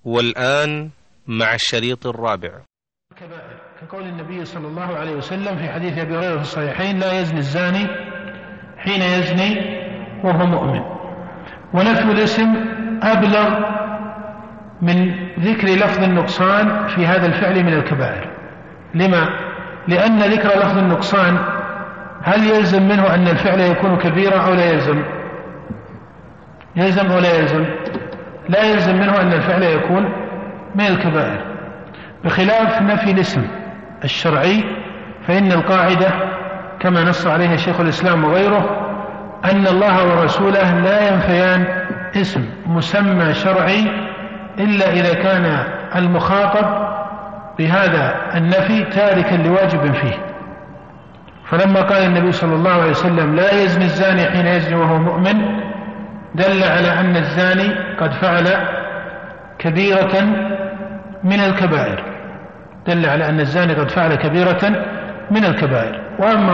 والآن مع الشريط الرابع. الكبائر كقول النبي صلى الله عليه وسلم في حديث أبي هريرة في الصحيحين: لا يزني الزاني حين يزني وهو مؤمن. ونفي الاسم أبلغ من ذكر لفظ النقصان في هذا الفعل من الكبائر. لما؟ لأن ذكر لفظ النقصان هل يلزم منه أن الفعل يكون كبيرا أو لا يلزم؟ يلزم أو لا يلزم؟ لا يلزم منه أن الفعل يكون من الكبائر، بخلاف نفي الاسم الشرعي، فإن القاعدة كما نص عليها شيخ الإسلام وغيره أن الله ورسوله لا ينفيان اسم مسمى شرعي إلا إذا كان المخاطب بهذا النفي تاركا لواجب فيه. فلما قال النبي صلى الله عليه وسلم: لا يزني الزاني حين يزني وهو مؤمن، دل على أن الزاني قد فعل كبيرة من الكبائر، دل على أن الزاني قد فعل كبيرة من الكبائر.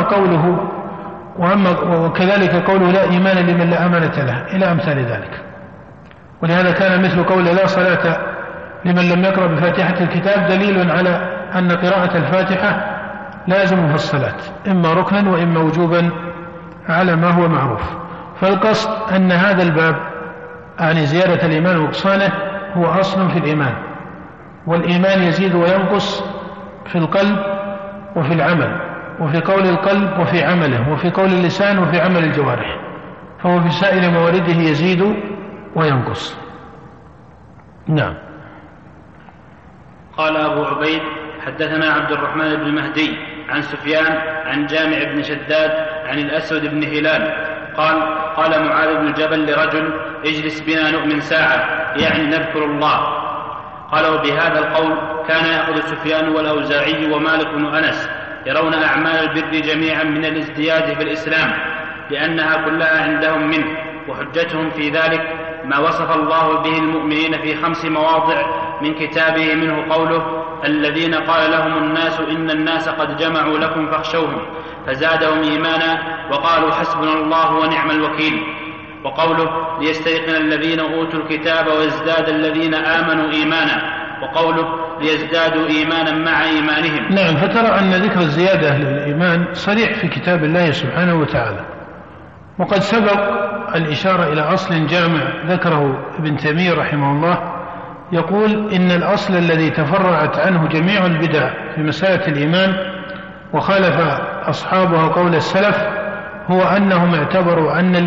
وكذلك قوله: لا إيمان لمن لا أمانة له، إلى أمثال ذلك. ولهذا كان مثل قوله: لا صلاة لمن لم يقرأ بفاتحة الكتاب دليل على أن قراءة الفاتحة لازم في الصلاة، إما ركنا وإما وجوبا على ما هو معروف. فالقصد أن هذا الباب عن زيادة الإيمان ونقصانه هو أصل في الإيمان، والإيمان يزيد وينقص في القلب وفي العمل، وفي قول القلب وفي عمله، وفي قول اللسان وفي عمل الجوارح، فهو في سائر موارده يزيد وينقص. نعم. قال أبو عبيد: حدثنا عبد الرحمن بن مهدي عن سفيان عن جامع بن شداد عن الأسود بن هلال قال معاذ بن جبل لرجل: اجلس بنا نؤمن ساعة، يعني نذكر الله. قال: وبهذا القول كان يأخذ سفيان والأوزاعي ومالك بن أنس، يرون أعمال البر جميعا من الازدياد في الإسلام لأنها كلها عندهم منه، وحجتهم في ذلك ما وصف الله به المؤمنين في 5 مواضع من كتابه، منه قوله: الذين قال لهم الناس إن الناس قد جمعوا لكم فاخشوهم فزادهم إيمانا وقالوا حسبنا الله ونعم الوكيل، وقوله: ليستيقن الذين أوتوا الكتاب ويزداد الذين آمنوا إيمانا، وقوله: ليزدادوا إيمانا مع إيمانهم. نعم. فترى أن ذكر الزيادة للإيمان صريح في كتاب الله سبحانه وتعالى، وقد سبق الإشارة إلى أصل جامع ذكره ابن تيمية رحمه الله، يقول: إن الأصل الذي تفرعت عنه جميع البدع في مسألة الإيمان وخالف أصحابها قول السلف هو أنهم اعتبروا أن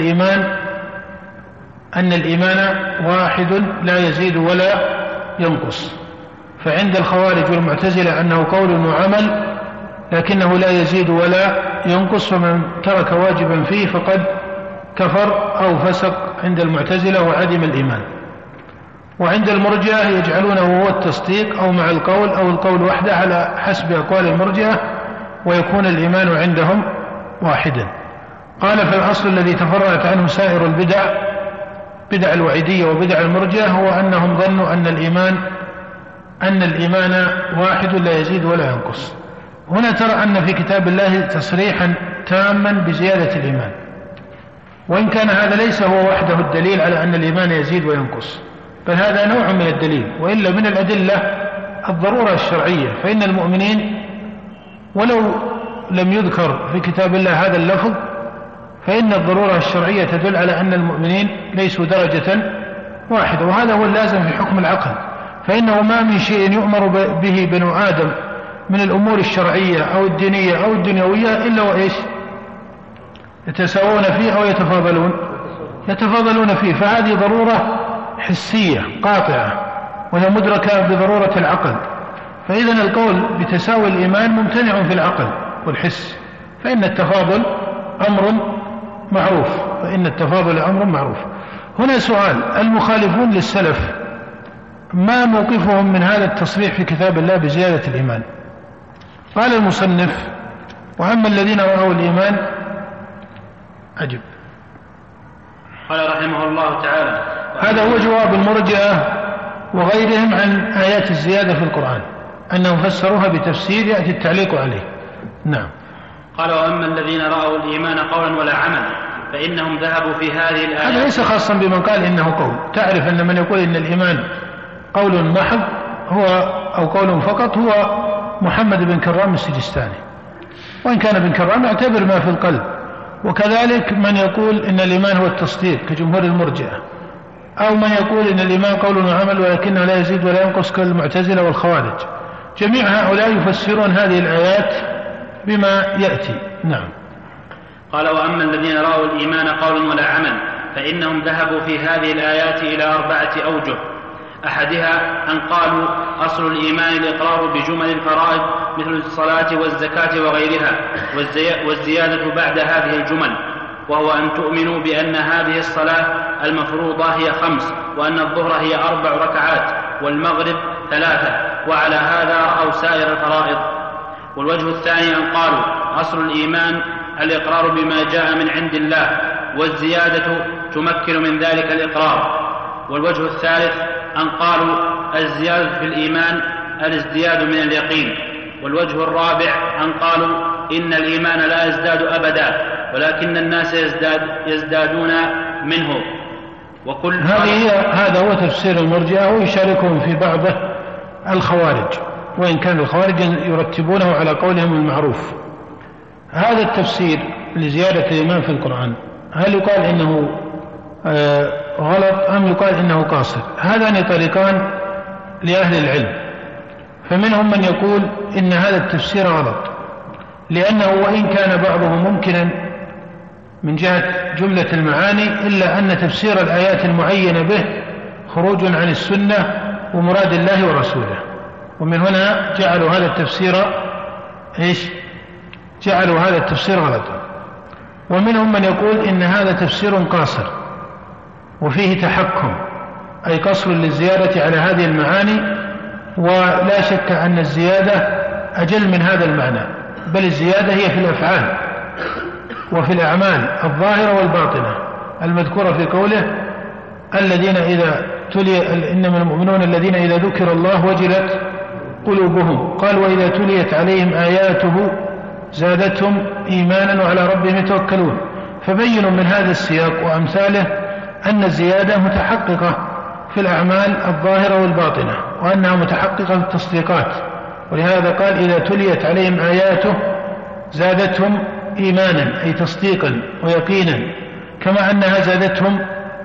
الإيمان واحد لا يزيد ولا ينقص. فعند الخوارج والمعتزلة أنه قول وعمل لكنه لا يزيد ولا ينقص، فمن ترك واجبا فيه فقد كفر أو فسق عند المعتزلة وعدم الإيمان. وعند المرجئة يجعلونه هو التصديق أو مع القول أو القول وحده على حسب أقوال المرجئة، ويكون الإيمان عندهم واحدا. قال: فالأصل الذي تفرعت عنه سائر البدع، بدع الوعيدية وبدع المرجئة، هو أنهم ظنوا أن الإيمان واحد لا يزيد ولا ينقص. هنا ترى أن في كتاب الله تصريحا تاما بزيادة الإيمان، وإن كان هذا ليس هو وحده الدليل على أن الإيمان يزيد وينقص، بل هذا نوع من الدليل، وإلا من الأدلة الضرورة الشرعية. فإن المؤمنين ولو لم يذكر في كتاب الله هذا اللفظ، فإن الضرورة الشرعية تدل على أن المؤمنين ليسوا درجة واحدة، وهذا هو اللازم في حكم العقل. فإنه ما من شيء يؤمر به بنو آدم من الأمور الشرعية أو الدينية أو الدنيوية إلا وإيش؟ يتساوون فيه أو يتفاضلون فيه. فهذه ضرورة حسية قاطعة، وهي مدركة بضرورة العقل. فإذن القول بتساوي الإيمان ممتنع في العقل والحس، فإن التفاضل أمر معروف. هنا سؤال: المخالفون للسلف ما موقفهم من هذا التصريح في كتاب الله بزيادة الإيمان؟ قال المصنف: وأما الذين رأوا الإيمان أجب. قال رحمه الله تعالى: هذا هو جواب المرجئة وغيرهم عن آيات الزيادة في القرآن، أنهم فسروها بتفسير يأتي التعليق عليه. نعم. قال: وأما الذين رأوا الإيمان قولا ولا عمل فإنهم ذهبوا في هذه الآيات. هذا ليس خاصا بمن قال إنه قول. تعرف أن من يقول إن الإيمان قول محض هو أو قول فقط هو محمد بن كرام السجستاني، وإن كان ابن كرام يعتبر ما في القلب. وكذلك من يقول إن الإيمان هو التصديق كجمهور المرجئة، أو من يقول إن الإيمان قول وعمل ولكنه لا يزيد ولا ينقص كالمعتزلة والخوارج. جميع هؤلاء يفسرون هذه الآيات بما يأتي. نعم. قال: وأما الذين رأوا الإيمان قول ولا عمل فإنهم ذهبوا في هذه الآيات إلى 4 أوجه. أحدها أن قالوا أصل الإيمان الإقرار بجمل الفرائض مثل الصلاة والزكاة وغيرها، والزيادة بعد هذه الجمل، وهو أن تؤمنوا بأن هذه الصلاة المفروضة هي 5، وأن الظهر هي 4 ركعات، والمغرب 3، وعلى هذا رأوا سائر الفرائض. والوجه الثاني أن قالوا أصل الإيمان الإقرار بما جاء من عند الله، والزيادة تمكن من ذلك الإقرار. والوجه الثالث أن قالوا الزيادة في الإيمان الازدياد من اليقين. والوجه الرابع أن قالوا إن الإيمان لا يزداد أبدا، ولكن الناس يزدادون منه. وكل هذا هو تفسير المرجئة، ويشاركهم في بعضه الخوارج، وإن كان الخوارج يرتبونه على قولهم المعروف. هذا التفسير لزيادة الإيمان في القرآن هل يقال إنه غلط أم يقال إنه قاصر؟ هذان طريقان لأهل العلم، فمنهم من يقول إن هذا التفسير غلط، لأنه وإن كان بعضه ممكنا من جهة جملة المعاني، إلا أن تفسير الآيات المعينة به خروج عن السنة ومراد الله ورسوله، ومن هنا جعلوا هذا التفسير جعلوا هذا التفسير غلطا. ومنهم من يقول إن هذا تفسير قاصر وفيه تحكم، أي قصر للزيادة على هذه المعاني، ولا شك أن الزيادة أجل من هذا المعنى، بل الزيادة هي في الأفعال وفي الأعمال الظاهرة والباطنة المذكورة في قوله الذين إذا تلي إنما المؤمنون الذين إذا ذكر الله وجلت قلوبهم، قال وإذا تليت عليهم آياته زادتهم إيمانا وعلى ربهم يتوكلون. فبين من هذا السياق وأمثاله أن الزيادة متحققة في الأعمال الظاهرة والباطنة، وأنها متحققة في التصديقات، ولهذا قال إذا تليت عليهم آياته زادتهم إيمانا أي تصديقا ويقينا، كما أنها زادتهم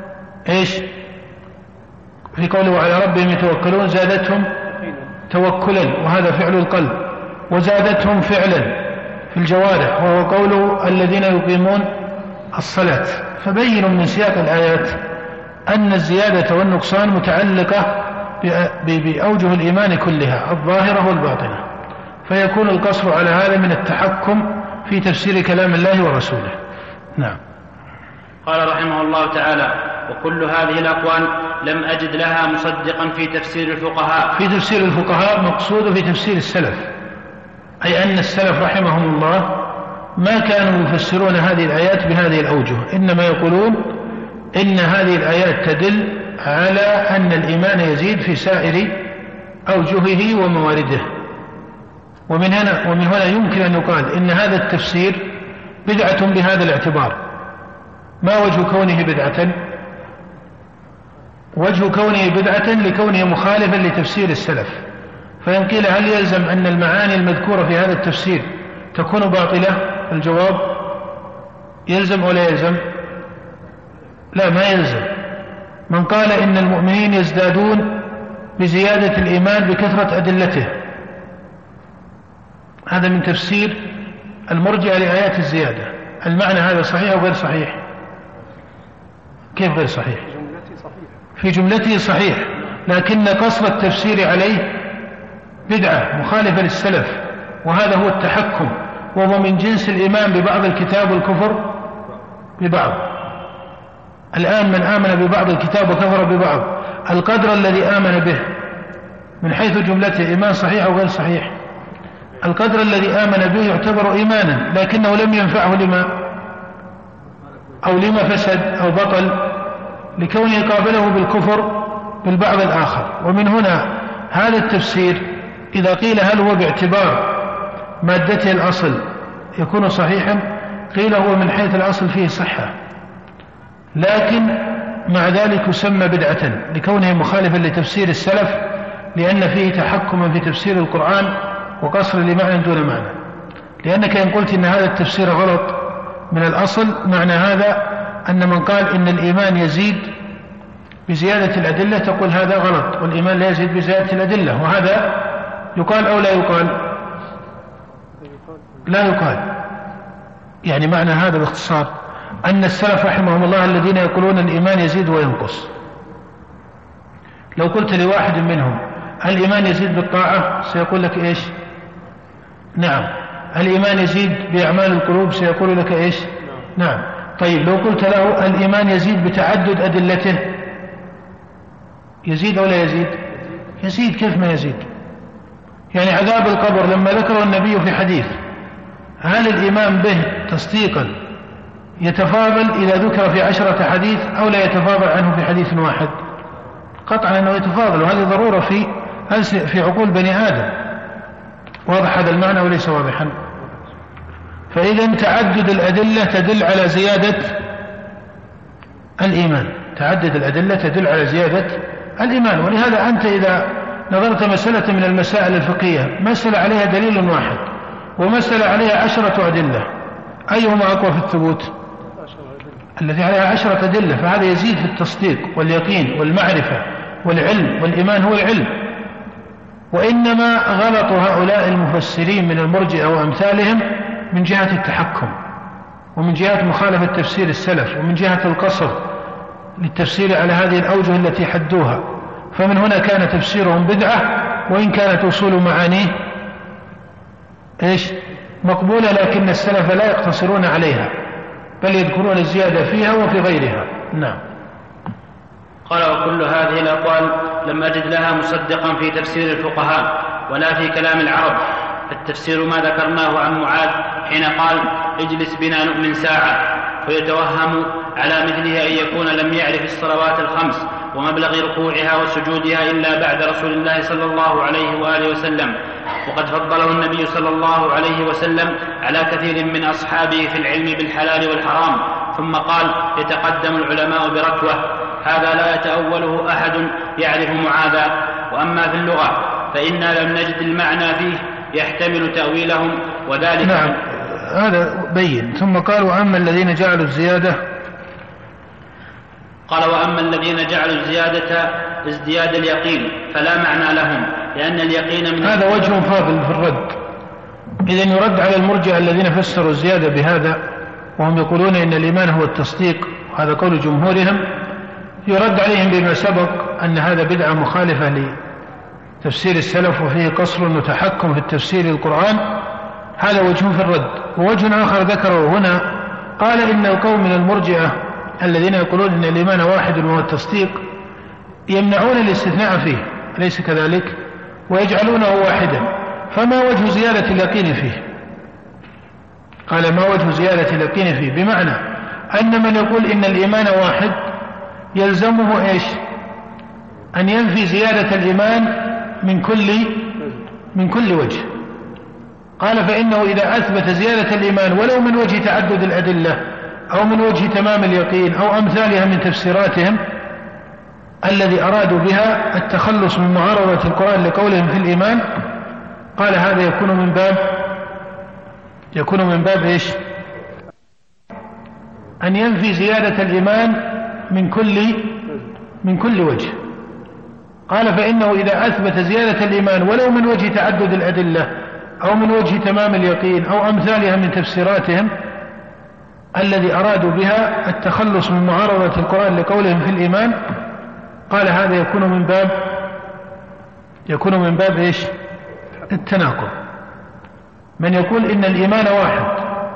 في قوله وعلى ربهم يتوكلون زادتهم توكلا، وهذا فعل القلب، وزادتهم فعلا في الجوارح، وهو قوله الذين يقيمون الصلاة. فبين من سياق الآيات أن الزيادة والنقصان متعلقة بأوجه الإيمان كلها الظاهرة والباطنة، فيكون القصر على هذا من التحكم في تفسير كلام الله ورسوله. نعم. قال رحمه الله تعالى: وكل هذه الأقوال لم أجد لها مصدقا في تفسير الفقهاء. في تفسير الفقهاء مقصود في تفسير السلف، أي أن السلف رحمهم الله ما كانوا يفسرون هذه الآيات بهذه الأوجه، إنما يقولون إن هذه الآيات تدل على أن الإيمان يزيد في سائر أوجهه وموارده. ومن هنا يمكن أن يقال إن هذا التفسير بدعة بهذا الاعتبار. ما وجه كونه بدعة؟ وجه كونه بدعة لكونه مخالفا لتفسير السلف. فإن قيل هل يلزم أن المعاني المذكورة في هذا التفسير تكون باطلة؟ الجواب يلزم ولا يلزم؟ لا، ما يلزم. من قال إن المؤمنين يزدادون بزيادة الإيمان بكثرة أدلته، هذا من تفسير المرجئة لآيات الزيادة. المعنى هذا صحيح أو غير صحيح؟ كيف غير صحيح؟ في جملته صحيح، لكن قصر التفسير عليه بدعة مخالفة للسلف، وهذا هو التحكم، وهو من جنس الإيمان ببعض الكتاب والكفر ببعض. الآن من آمن ببعض الكتاب وكفر ببعض، القدر الذي آمن به من حيث جملته إيمان صحيح أو غير صحيح؟ القدر الذي آمن به يعتبر إيمانا، لكنه لم ينفعه لما فسد أو بطل، لكونه قابله بالكفر بالبعض الآخر. ومن هنا هذا التفسير إذا قيل هل هو باعتبار مادته الأصل يكون صحيحا، قيل هو من حيث الأصل فيه صحة، لكن مع ذلك يسمى بدعة لكونه مخالفا لتفسير السلف، لأن فيه تحكما في تفسير القرآن وقصر لمعنى دون معنى. لأنك إن قلت إن هذا التفسير غلط من الأصل، معنى هذا أن من قال إن الإيمان يزيد بزيادة الأدلة تقول هذا غلط، والإيمان لا يزيد بزيادة الأدلة. وهذا يقال أو لا يقال؟ لا يقال. يعني معنى هذا باختصار أن السلف رحمهم الله الذين يقولون الإيمان يزيد وينقص، لو قلت لواحد منهم الإيمان يزيد بالطاعة سيقول لك إيش؟ نعم. الإيمان يزيد بأعمال القلوب سيقول لك إيش؟ نعم. طيب لو قلت له الإيمان يزيد بتعدد أدلته يزيد أو لا يزيد؟ يزيد. كيف ما يزيد؟ يعني عذاب القبر لما ذكره النبي في حديث، هل الإيمان به تصديقا يتفاضل إذا ذكر في 10 حديث أو لا يتفاضل عنه في حديث واحد؟ قطعا أنه يتفاضل، وهذه ضرورة في عقول بني آدم. واضح هذا المعنى وليس واضحا؟ فإذا تعدد الأدلة تدل على زيادة الإيمان، تعدد الأدلة تدل على زيادة الإيمان. ولهذا أنت إذا نظرت مسألة من المسائل الفقهية، مسألة عليها دليل واحد ومسألة عليها 10 أدلة، أيهما أقوى في الثبوت؟ الذي عليها 10 أدلة، فهذا يزيد في التصديق واليقين والمعرفة والعلم، والإيمان هو العلم. وإنما غلط هؤلاء المفسرين من المرجئة وأمثالهم من جهة التحكم، ومن جهة مخالفة تفسير السلف، ومن جهة القصر للتفسير على هذه الأوجه التي حدوها. فمن هنا كان تفسيرهم بدعة، وإن كانت وصول معانيه إيش؟ مقبولة، لكن السلف لا يقتصرون عليها بل يذكرون الزيادة فيها وفي غيرها. نعم. قال: وكل هذه الأقوال لم أجد لها مصدقا في تفسير الفقهاء ولا في كلام العرب. فالتفسير ما ذكرناه عن معاذ حين قال: اجلس بنا نؤمن ساعة، فيتوهم على مثله أن يكون لم يعرف الصلوات الخمس ومبلغ ركوعها وسجودها إلا بعد رسول الله صلى الله عليه وآله وسلم، وقد فضله النبي صلى الله عليه وسلم على كثير من أصحابه في العلم بالحلال والحرام. ثم قال: يتقدم العلماء برتوة. هذا لا يتأوله أحد يعرف معاذا. وأما في اللغة فإنا لم نجد المعنى فيه يحتمل تأويلهم، وذلك نعم هذا بين. ثم قال: وأما الذين جعلوا الزيادة، قال: وأما الذين جعلوا الزيادة ازدياد اليقين فلا معنى لهم، لأن اليقين من هذا وجه فاضل في الرد. إذن يرد على المرجئة الذين فسروا الزيادة بهذا وهم يقولون إن الإيمان هو التصديق، وهذا قول جمهورهم، يرد عليهم بما سبق أن هذا بدعة مخالفة لتفسير السلف وفيه قصر وتحكم في التفسير القرآن. هذا وجه في الرد. ووجه آخر ذكره هنا، قال إن القوم من المرجئة الذين يقولون إن الإيمان واحد وهو التصديق يمنعون الاستثناء فيه، أليس كذلك؟ ويجعلونه واحدا، فما وجه زيادة اليقين فيه؟ قال: ما وجه زيادة اليقين فيه؟ بمعنى أن من يقول إن الإيمان واحد يلزمه إيش؟ أن ينفي زيادة الإيمان من كل وجه. قال: فإنه إذا أثبت زيادة الإيمان ولو من وجه تعدد الأدلة أو من وجه تمام اليقين أو أمثالها من تفسيراتهم الذي أرادوا بها التخلص من معارضة القرآن لقولهم في الإيمان، قال: هذا يكون من باب إيش؟ أن ينفي زيادة الإيمان من كل وجه. قال: فإنه إذا أثبت زيادة الإيمان ولو من وجه تعدد الأدلة أو من وجه تمام اليقين أو أمثالها من تفسيراتهم الذي أرادوا بها التخلص من معارضة القرآن لقولهم في الإيمان، قال: هذا يكون من باب إيش؟ التناقض. من يقول إن الإيمان واحد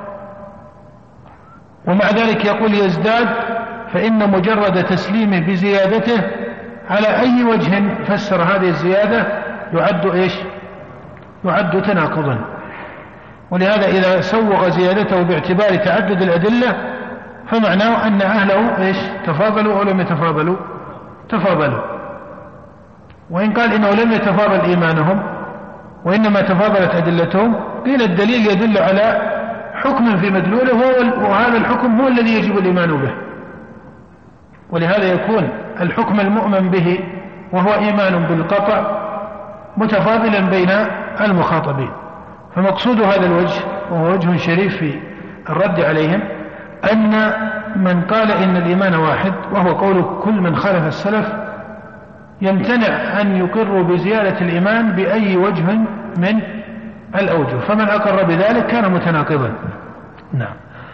ومع ذلك يقول يزداد، فإن مجرد تسليمه بزيادته على أي وجه فسر هذه الزيادة يعد إيش؟ يعد تناقضا. ولهذا إذا سوغ زيادته باعتبار تعدد الأدلة فمعناه أن أهله إيش؟ تفاضلوا أو لم يتفاضلوا؟ تفاضلوا. وإن قال إنه لم يتفاضل إيمانهم وإنما تفاضلت أدلتهم، قيل الدليل يدل على حكم في مدلوله، وهذا الحكم هو الذي يجب الإيمان به. ولهذا يكون الحكم المؤمن به وهو إيمان بالقطع متفاضلا بين المخاطبين. فمقصود هذا الوجه، وهو وجه شريف في الرد عليهم، أن من قال إن الإيمان واحد، وهو قول كل من خالف السلف، يمتنع أن يقر بزيادة الإيمان بأي وجه من الأوجه، فمن أقر بذلك كان متناقضا. نعم.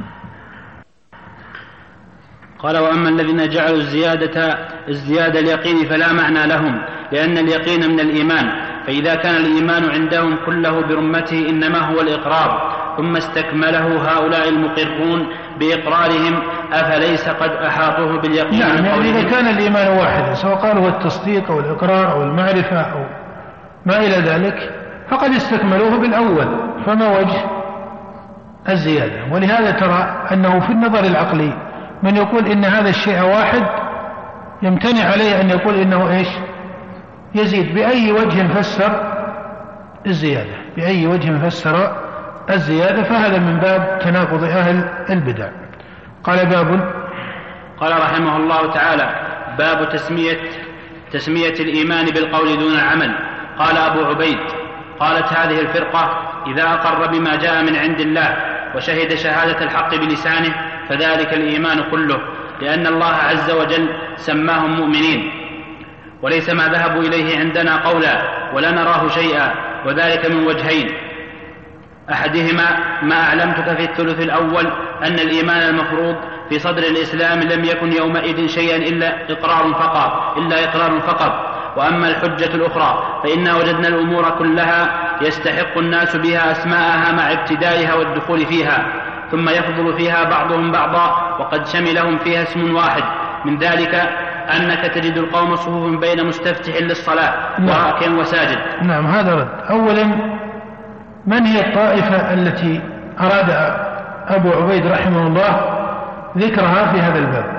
قال: وأما الذين جعلوا الزيادة اليقين فلا معنى لهم، لأن اليقين من الإيمان، فإذا كان الإيمان عندهم كله برمته إنما هو الإقرار، ثم استكمله هؤلاء المقرون بإقرارهم، أفليس قد أحاطوه باليقين؟ نعم، يعني إذا كان الإيمان واحدا، سواء قال هو التصديق أو الإقرار أو المعرفة أو ما إلى ذلك، فقد استكملوه بالأول، فما وجه الزيادة؟ ولهذا ترى أنه في النظر العقلي من يقول إن هذا الشيء واحد يمتنع عليه أن يقول إنه إيش؟ يزيد. بأي وجه فسر الزيادة؟ بأي وجه فسر الزيادة؟ فهذا من باب تناقض أهل البدع. قال: باب. قال رحمه الله تعالى: باب تسمية الإيمان بالقول دون العمل. قال أبو عبيد: قالت هذه الفرقة: إذا أقر بما جاء من عند الله وشهد شهادة الحق بلسانه فذلك الإيمان كله، لأن الله عز وجل سماهم مؤمنين، وليس ما ذهبوا إليه عندنا قولا ولا نراه شيئا، وذلك من وجهين: أحدهما ما أعلمتك في الثلث الأول أن الإيمان المفروض في صدر الإسلام لم يكن يومئذ شيئا إلا إقرار فقط. وأما الحجة الأخرى فإنا وجدنا الأمور كلها يستحق الناس بها أسماءها مع ابتدائها والدخول فيها، ثم يفضل فيها بعضهم بعضا، وقد شملهم فيها اسم واحد، من ذلك أنك تجد القوم صفوف بين مستفتح للصلاة وراكع وساجد. نعم، هذا رد. أولا، من هي الطائفة التي أراد أبو عبيد رحمه الله ذكرها في هذا الباب؟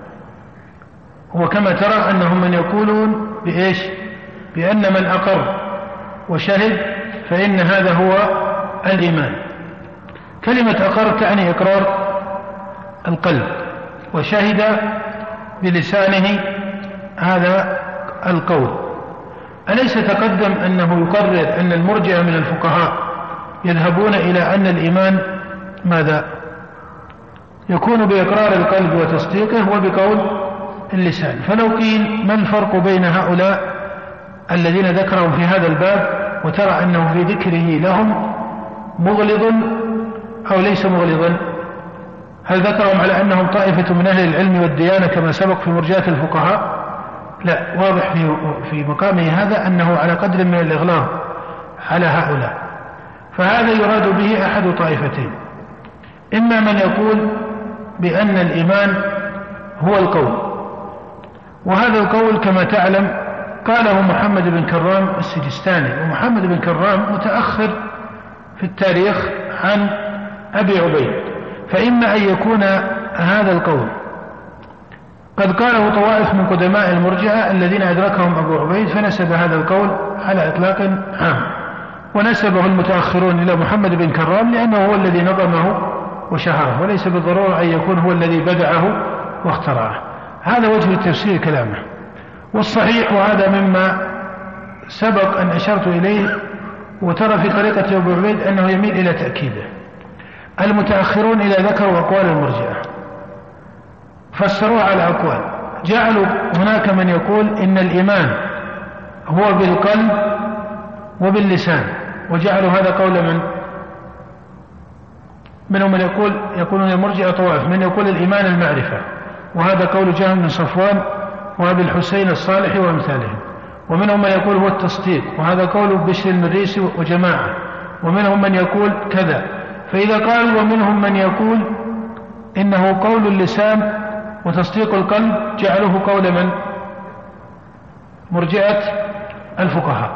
وكما ترى أنهم من يقولون بإيش؟ بأن من أقر وشهد فإن هذا هو الإيمان. كلمة أقر تعني إقرار القلب، وشهد بلسانه هذا القول. أليس تقدم أنه يقرر أن المرجئة من الفقهاء يذهبون إلى أن الإيمان ماذا؟ يكون بإقرار القلب وتصديقه وبقول اللسان. فلو قيل ما الفرق بين هؤلاء الذين ذكرهم في هذا الباب وترى أنه في ذكره لهم مغلظ أو ليس مغلظا؟ هل ذكرهم على أنهم طائفة من أهل العلم والديانة كما سبق في مرجئة الفقهاء؟ لا، واضح في مقامه هذا أنه على قدر من الإغلاظ على هؤلاء. فهذا يراد به أحد طائفتين: إما من يقول بأن الإيمان هو القول، وهذا القول كما تعلم قاله محمد بن كرام السجستاني، ومحمد بن كرام متأخر في التاريخ عن أبي عبيد، فإما أن يكون هذا القول قد قاله طوائف من قدماء المرجئة الذين أدركهم أبو عبيد فنسب هذا القول على إطلاق عام، ونسبه المتأخرون إلى محمد بن كرام لأنه هو الذي نظمه وشهره، وليس بالضرورة أن يكون هو الذي بدعه واخترعه. هذا وجه تفسير كلامه. والصحيح، وهذا مما سبق أن أشرت إليه وترى في طريقة أبو عبيد أنه يميل إلى تأكيده، المتأخرون إذا ذكروا أقوال المرجئة فسروها على أقوال، جعلوا هناك من يقول إن الإيمان هو بالقلب وباللسان، وجعلوا هذا قول منهم من يقولون المرجئة طوائف، من يقول الإيمان المعرفة، وهذا قول جهم بن صفوان وأبي الحسين الصالحي وأمثالهم، ومنهم من يقول هو التصديق، وهذا قول بشر المريسي وجماعة، ومنهم من يقول كذا. فإذا قالوا ومنهم من يقول إنه قول اللسان وتصديق القلب، جعلوه قول من؟ مرجئة الفقهاء،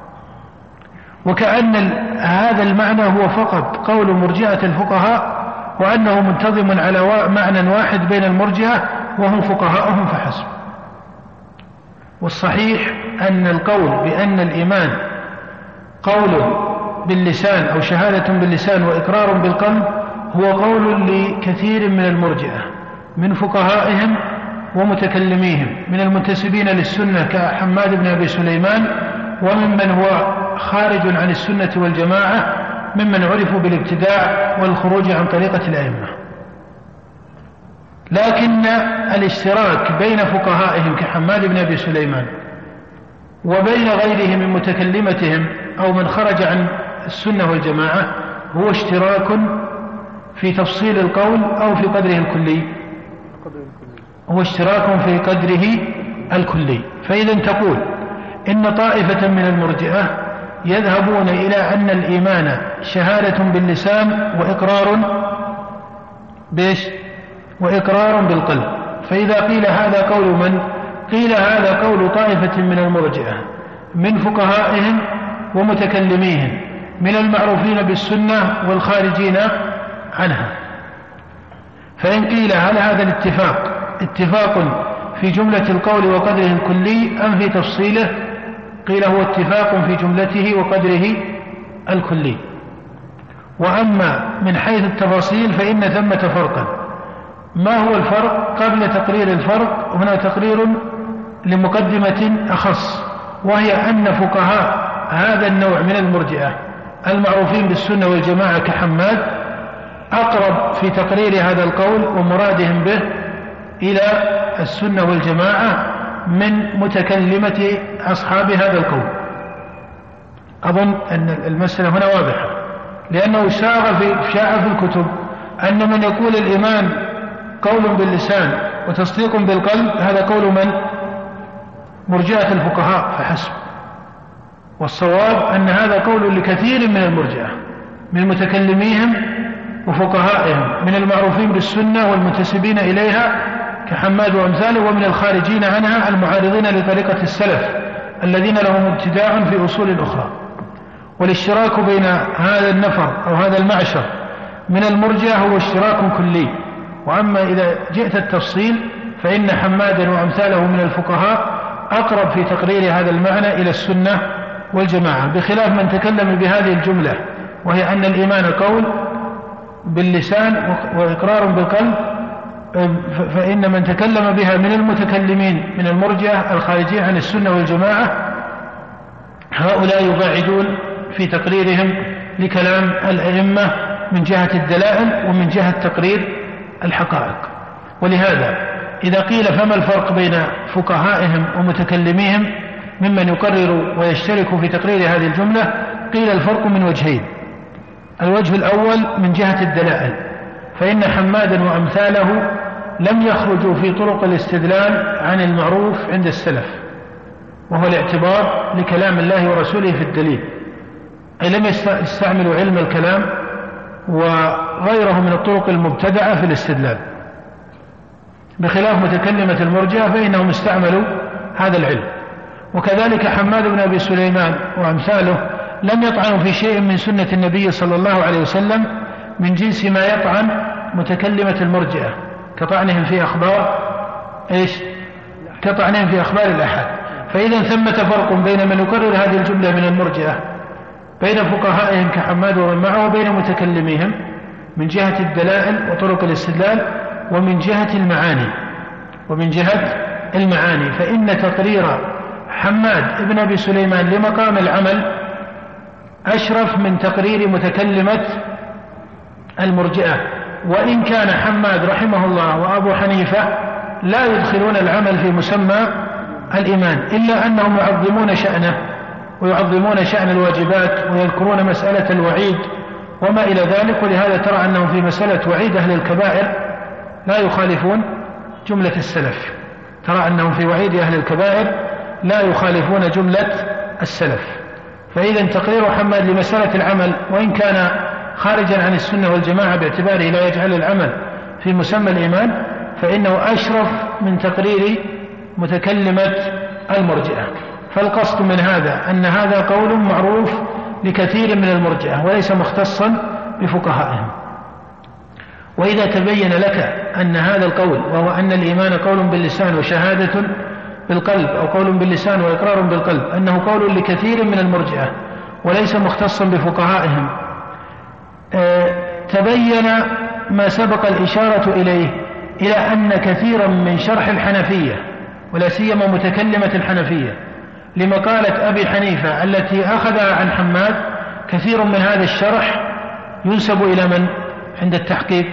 وكأن هذا المعنى هو فقط قول مرجئة الفقهاء، وأنه منتظم على معنى واحد بين المرجئة وهم فقهاءهم فحسب. والصحيح أن القول بأن الإيمان قول باللسان أو شهادة باللسان وإقرار بالقلب هو قول لكثير من المرجئة من فقهائهم ومتكلميهم من المنتسبين للسنة كحماد بن أبي سليمان، وممن هو خارج عن السنة والجماعة ممن عرفوا بالابتداع والخروج عن طريقة الأئمة. لكن الاشتراك بين فقهائهم كحماد بن أبي سليمان وبين غيرهم من متكلمتهم أو من خرج عن السنة والجماعة هو اشتراك في تفصيل القول أو في قدره الكلي، هو اشتراك في قدره الكلي. فإذا تقول إن طائفة من المرجئة يذهبون إلى أن الإيمان شهادة باللسان وإقرار بالقلب، فإذا قيل هذا قول من؟ قيل هذا قول طائفة من المرجئة من فقهائهم ومتكلميهم من المعروفين بالسنة والخارجين عنها. فإن قيل هل هذا الاتفاق اتفاق في جملة القول وقدره الكلي أم في تفصيله؟ قيل هو اتفاق في جملته وقدره الكلي. وأما من حيث التفاصيل فإن ثمة فرقا. ما هو الفرق؟ قبل تقرير الفرق هنا تقرير لمقدمة أخص، وهي أن فقهاء هذا النوع من المرجئة المعروفين بالسنة والجماعة كحماد أقرب في تقرير هذا القول ومرادهم به إلى السنة والجماعة من متكلمة أصحاب هذا القول. أظن أن المسألة هنا واضحة، لأنه شاع في الكتب أن من يقول الإيمان قول باللسان وتصديق بالقلب هذا قول من؟ مرجئة الفقهاء فحسب. والصواب أن هذا قول لكثير من المرجئة من متكلميهم وفقهائهم من المعروفين بالسنة والمنتسبين إليها كحماد وأمثاله، ومن الخارجين عنها المعارضين لطريقة السلف الذين لهم ابتداع في أصول أخرى. والاشتراك بين هذا النفر أو هذا المعشر من المرجئة هو اشتراك كلي. وأما إذا جئت التفصيل فإن حمادا وأمثاله من الفقهاء أقرب في تقرير هذا المعنى إلى السنة والجماعة، بخلاف من تكلم بهذه الجملة وهي أن الإيمان قول باللسان وإقرار بالقلب، فإن من تكلم بها من المتكلمين من المرجئة الخارجين عن السنة والجماعة هؤلاء يباعدون في تقريرهم لكلام الأئمة من جهة الدلائل ومن جهة تقرير الحقائق. ولهذا إذا قيل فما الفرق بين فقهائهم ومتكلميهم ممن يقرر ويشترك في تقرير هذه الجملة، قيل الفرق من وجهين. الوجه الأول من جهة الدلائل، فإن حمادا وأمثاله لم يخرجوا في طرق الاستدلال عن المعروف عند السلف، وهو الاعتبار لكلام الله ورسوله في الدليل، أي لم يستعملوا علم الكلام وغيره من الطرق المبتدعة في الاستدلال، بخلاف متكلمة المرجئة فإنهم استعملوا هذا العلم. وكذلك حماد بن أبي سليمان وأمثاله لم يطعنوا في شيء من سنة النبي صلى الله عليه وسلم من جنس ما يطعن متكلمة المرجئة كطعنهم في أخبار الأحاد. فإذا ثمة فرق بين من يقرر هذه الجملة من المرجئة بين فقهائهم كحماد ومن معه وبين متكلميهم من جهة الدلائل وطرق الاستدلال ومن جهة المعاني. فإن تقرير حماد بن أبي سليمان لمقام العمل أشرف من تقرير متكلمة المرجئة، وإن كان حماد رحمه الله وأبو حنيفة لا يدخلون العمل في مسمى الإيمان، إلا أنهم يعظمون شأنه ويعظمون شأن الواجبات ويذكرون مسألة الوعيد وما إلى ذلك. ولهذا ترى أنهم في مسألة وعيد أهل الكبائر لا يخالفون جملة السلف، ترى أنهم في وعيد أهل الكبائر لا يخالفون جملة السلف. فإذا تقرير حماد لمسألة العمل وإن كان خارجا عن السنة والجماعة باعتباره لا يجعل العمل في مسمى الإيمان فإنه أشرف من تقرير متكلمة المرجئة. فالقصد من هذا أن هذا قول معروف لكثير من المرجئة وليس مختصا بفقهائهم. وإذا تبين لك أن هذا القول وهو أن الإيمان قول باللسان وشهادة بالقلب أو قول باللسان وإقرار بالقلب أنه قول لكثير من المرجئة وليس مختصا بفقهائهم، تبين ما سبق الإشارة إليه إلى أن كثيرا من شرح الحنفية ولا سيما متكلمة الحنفية لمقالة أبي حنيفة التي أخذها عن حماد، كثير من هذا الشرح ينسب إلى من عند التحقيق؟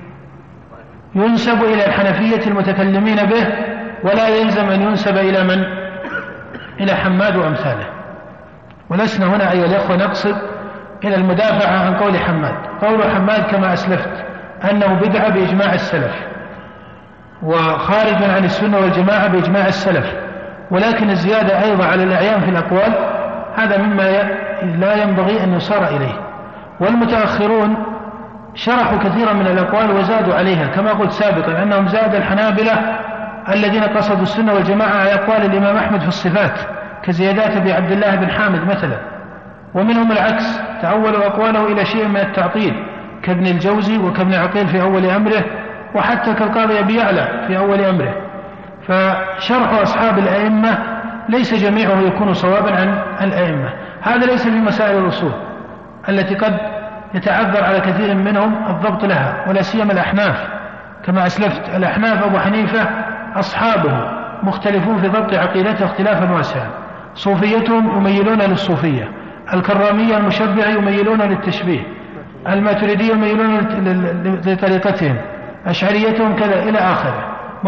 ينسب إلى الحنفية المتكلمين به، ولا يلزم أن ينسب إلى من؟ إلى حماد وأمثاله. ولسنا هنا أيها الأخوة نقصد إلى المدافعة عن قول حماد. قول حماد كما أسلفت أنه بدعة بإجماع السلف وخارج عن السنة والجماعة بإجماع السلف، ولكن الزيادة أيضا على الأعيان في الأقوال هذا مما لا ينبغي أن يصار إليه. والمتأخرون شرحوا كثيرا من الأقوال وزادوا عليها، كما قلت سابقا أنهم زاد الحنابلة الذين قصدوا السنة والجماعة على أقوال الإمام أحمد في الصفات كزيادات أبي عبد الله بن حامد مثلا، ومنهم العكس تعولوا أقواله إلى شيء من التعطيل كابن الجوزي وكابن عقيل في أول أمره، وحتى كالقاضي أبي يعلى في أول أمره. فشرح أصحاب الأئمة ليس جميعه يكون صوابا عن الأئمة. هذا ليس في مسائل الأصول التي قد يتعذر على كثير منهم الضبط لها، ولا سيما الأحناف كما أسلفت. الأحناف أبو حنيفة أصحابه مختلفون في ضبط عقيدته اختلافا واسعا، صوفيتهم يميلون للصوفية، الكرامية المشبعة يميلون للتشبيه، الماتريدية يميلون لطريقتهم، أشعريتهم كذا إلى آخره،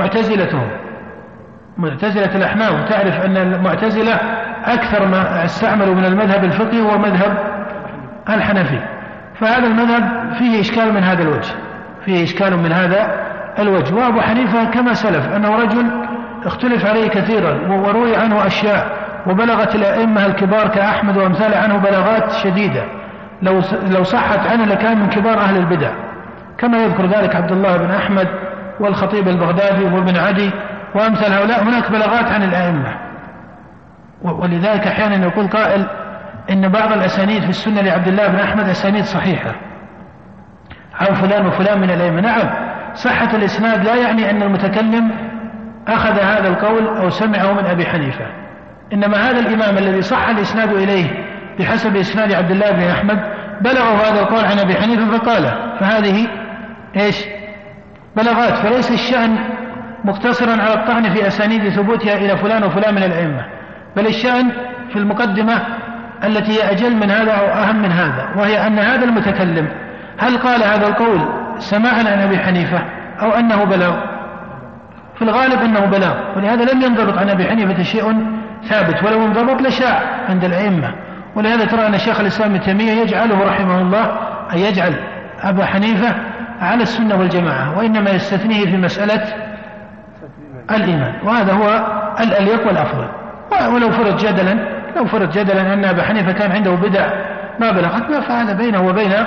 معتزلة الأحناف. تعرف أن المعتزلة أكثر ما استعملوا من المذهب الفقهي هو مذهب الحنفي، فهذا المذهب فيه إشكال من هذا الوجه، فيه إشكال من هذا الوجه. وأبو حنيفة كما سلف أنه رجل اختلف عليه كثيرا وروي عنه أشياء، وبلغت الأئمة الكبار كأحمد وأمثال عنه بلاغات شديدة لو صحت عنه لكان من كبار أهل البدع، كما يذكر ذلك عبد الله بن أحمد والخطيب البغدادي وابن عدي وأمثال هؤلاء. هناك بلاغات عن الأئمة، ولذلك أحيانا يقول قائل إن بعض الأسانيد في السنة لعبد الله بن أحمد أسانيد صحيحة عن فلان وفلان من الأئمة. نعم، صحة الإسناد لا يعني أن المتكلم أخذ هذا القول أو سمعه من أبي حنيفة، إنما هذا الإمام الذي صح الإسناد إليه بحسب إسناد عبد الله بن أحمد بلغه هذا القول عن أبي حنيفة فقال، فهذه إيش؟ بلغات. فليس الشأن مقتصرا على الطعن في أسانيد ثبوتها إلى فلان وفلان من الأئمة، بل الشأن في المقدمة التي هي أجل من هذا أو أهم من هذا، وهي أن هذا المتكلم هل قال هذا القول سماعا عن أبي حنيفة أو أنه بلغ؟ في الغالب أنه بلغ، ولهذا لم ينضبط عن أبي حنيفة شيء ثابت، ولو انضبط لشاع عند الأئمة. ولهذا ترى أن الشيخ الإسلام ابن تيمية يجعله رحمه الله أن يجعل أبا حنيفة على السنة والجماعة، وإنما يستثنيه في مسألة الإيمان، وهذا هو الأليق والأفضل. ولو فرض جدلا أن أبا حنيفة كان عنده بدع ما بلغتنا، فهذا بينه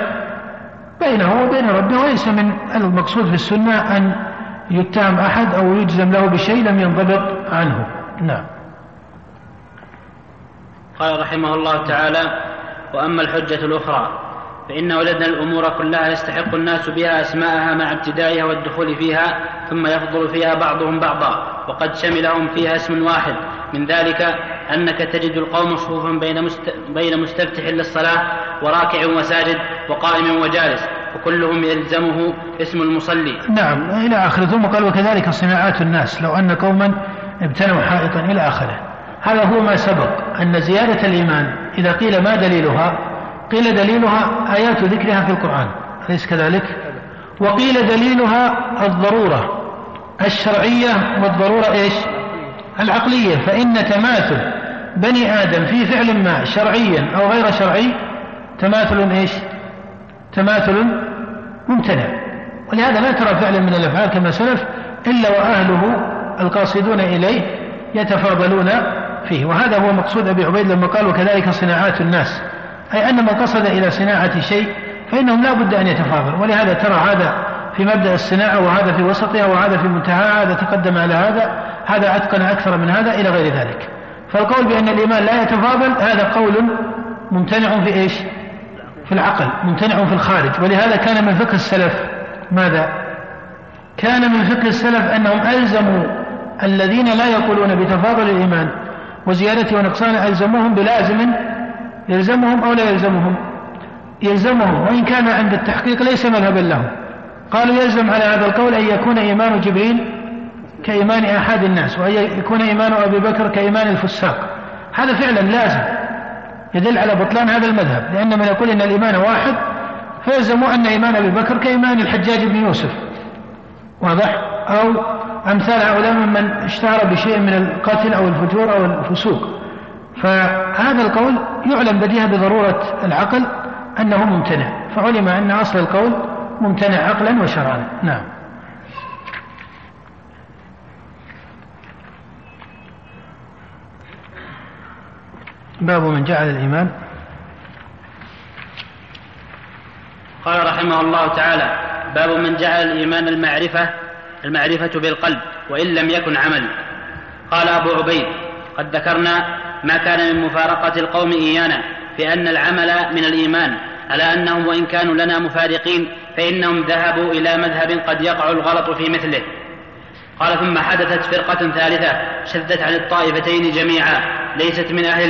وبين ربه، وليس من المقصود في السنة أن يتهم أحد أو يجزم له بشيء لم ينضبط عنه. نعم. قال رحمه الله تعالى: وأما الحجة الأخرى فإن وجدنا الأمور كلها يستحق الناس بها أسماءها مع ابتدائها والدخول فيها، ثم يفضل فيها بعضهم بعضا، وقد شملهم فيها اسم واحد. من ذلك أنك تجد القوم صفوفا بين مستفتح للصلاة وراكع وساجد وقائم وجالس، وكلهم يلزمه اسم المصلي. نعم إلى آخره. ثم قال: وكذلك صناعات الناس لو أن قوما ابتنوا حائطا إلى آخره. هذا هو ما سبق أن زيادة الإيمان إذا قيل ما دليلها، قيل دليلها آيات ذكرها في القرآن، أليس كذلك؟ وقيل دليلها الضرورة الشرعية والضرورة إيش؟ العقلية. فإن تماثل بني آدم في فعل ما شرعيا أو غير شرعي تماثل إيش؟ تماثل ممتنع. ولهذا لا ترى فعلا من الأفعال كما سلف إلا وأهله القاصدون إليه يتفاضلون فيه. وهذا هو مقصود أبي عبيد لما قال: وكذلك صناعات الناس، أي أن من قصد إلى صناعة شيء فإنهم لا بد أن يتفاضل. ولهذا ترى هذا في مبدأ الصناعة، وهذا في وسطها، وهذا في منتهى، هذا تقدم على هذا أتقن أكثر من هذا إلى غير ذلك. فالقول بأن الإيمان لا يتفاضل هذا قول ممتنع في إيش؟ في العقل، ممتنع في الخارج. ولهذا كان من فقه السلف ماذا؟ كان من فقه السلف أنهم ألزموا الذين لا يقولون بتفاضل الإيمان وزيادته ونقصانه، ألزموهم بلازم يلزمهم أو لا يلزمهم؟ يلزمهم، وإن كان عند التحقيق ليس مذهبا لهم. قالوا يلزم على هذا القول أن يكون إيمان جبريل كإيمان أحد الناس، وأن يكون إيمان أبي بكر كإيمان الفساق. هذا فعلا لازم يدل على بطلان هذا المذهب، لأن من يقول إن الإيمان واحد فيلزم أن إيمان أبي بكر كإيمان الحجاج بن يوسف، واضح؟ أو أمثال هؤلاء ممن اشتهر بشيء من القتل أو الفجور أو الفسوق. فهذا القول يعلم بديهة بضرورة العقل أنه ممتنع، فعلم أن أصل القول ممتنع عقلا وشرعا. نعم. باب من جعل الإيمان. قال رحمه الله تعالى: باب من جعل الإيمان المعرفة بالقلب وإن لم يكن عمل. قال أبو عبيد: قد ذكرنا ما كان من مفارقة القوم إيانا في أن العمل من الإيمان، على أنهم وإن كانوا لنا مفارقين فإنهم ذهبوا إلى مذهب قد يقع الغلط في مثله. قال: ثم حدثت فرقة ثالثة شدت عن الطائفتين جميعا، ليست من أهل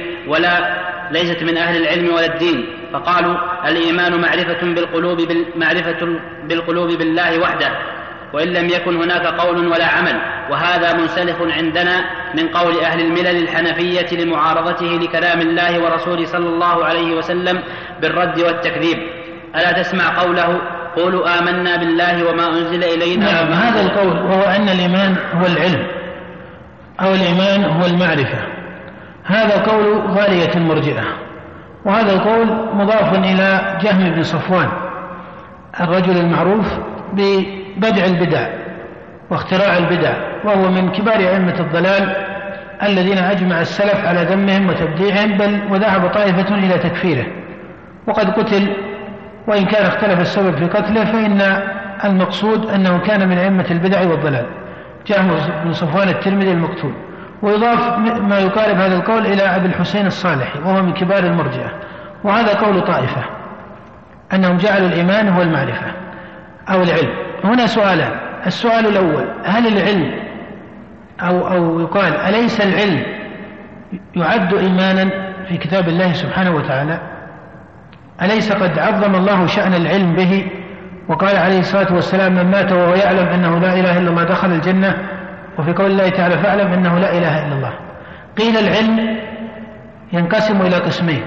العلم ولا الدين، فقالوا: الإيمان معرفة بالقلوب بالله وحده، وإن لم يكن هناك قول ولا عمل. وهذا منسلخ عندنا من قول أهل الملل الحنفية لمعارضته لكلام الله ورسوله صلى الله عليه وسلم بالرد والتكذيب. ألا تسمع قوله: قولوا آمنا بالله وما أنزل إلينا. نعم، هذا القول وهو أن الإيمان هو العلم أو الإيمان هو المعرفة، هذا قول غالية المرجئة، وهذا القول مضاف إلى جهم بن صفوان الرجل المعروف ببدع البدع واختراع البدع، وهو من كبار أئمة الضلال الذين أجمع السلف على ذمهم وتبديعهم، بل وذهب طائفة إلى تكفيره، وقد قتل، وإن كان اختلف السبب في قتله فإن المقصود أنه كان من أئمة البدع والضلال، جهم بن صفوان الترمذي المقتول. ويضاف ما يقارب هذا القول إلى أبي الحسين الصالحي وهو من كبار المرجئة، وهذا قول طائفة أنهم جعلوا الإيمان هو المعرفة أو العلم. هنا سؤالان: السؤال الأول: هل العلم أو يقال أليس العلم يعد إيمانا في كتاب الله سبحانه وتعالى؟ أليس قد عظم الله شأن العلم به، وقال عليه الصلاة والسلام: من مات وهو يعلم أنه لا إله إلا الله دخل الجنة، وفي قول الله تعالى: فاعلم أنه لا إله إلا الله. قيل العلم ينقسم إلى قسمين: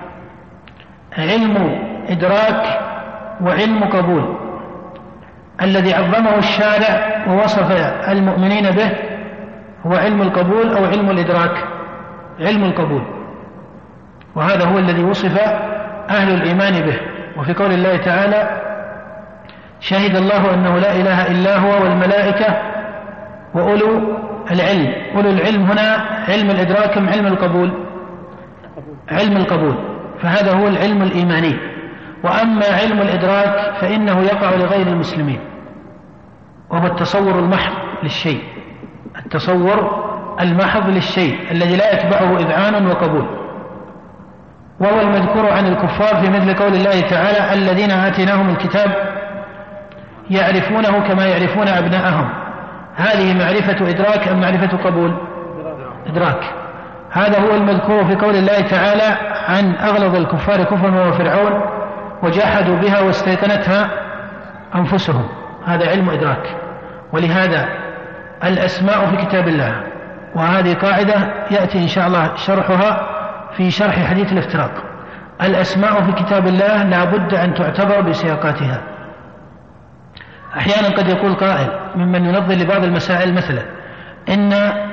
علم إدراك وعلم قبول. الذي عظمه الشارع ووصف المؤمنين به هو علم القبول أو علم الإدراك، علم القبول، وهذا هو الذي وصف أهل الإيمان به. وفي قول الله تعالى: شهد الله أنه لا إله إلا هو والملائكة وأولو العلم. أولو العلم هنا علم الإدراك أم علم القبول؟ علم القبول، فهذا هو العلم الإيماني. وأما علم الإدراك فإنه يقع لغير المسلمين، وهو التصور المحض للشيء، التصور المحض للشيء الذي لا يتبعه إذعان وقبول، وهو المذكور عن الكفار في مثل قول الله تعالى: الذين آتيناهم الكتاب يعرفونه كما يعرفون أبناءهم. هذه معرفة إدراك أم معرفة قبول؟ إدراك. هذا هو المذكور في قول الله تعالى عن أغلظ الكفار كفرا وفرعون وجحدوا بها واستيقنتها أنفسهم، هذا علم إدراك. ولهذا الأسماء في كتاب الله، وهذه قاعدة يأتي إن شاء الله شرحها في شرح حديث الافتراق. الأسماء في كتاب الله لا بد أن تعتبر بسياقاتها. أحيانا قد يقول قائل ممن ينظر لبعض المسائل مثلا إن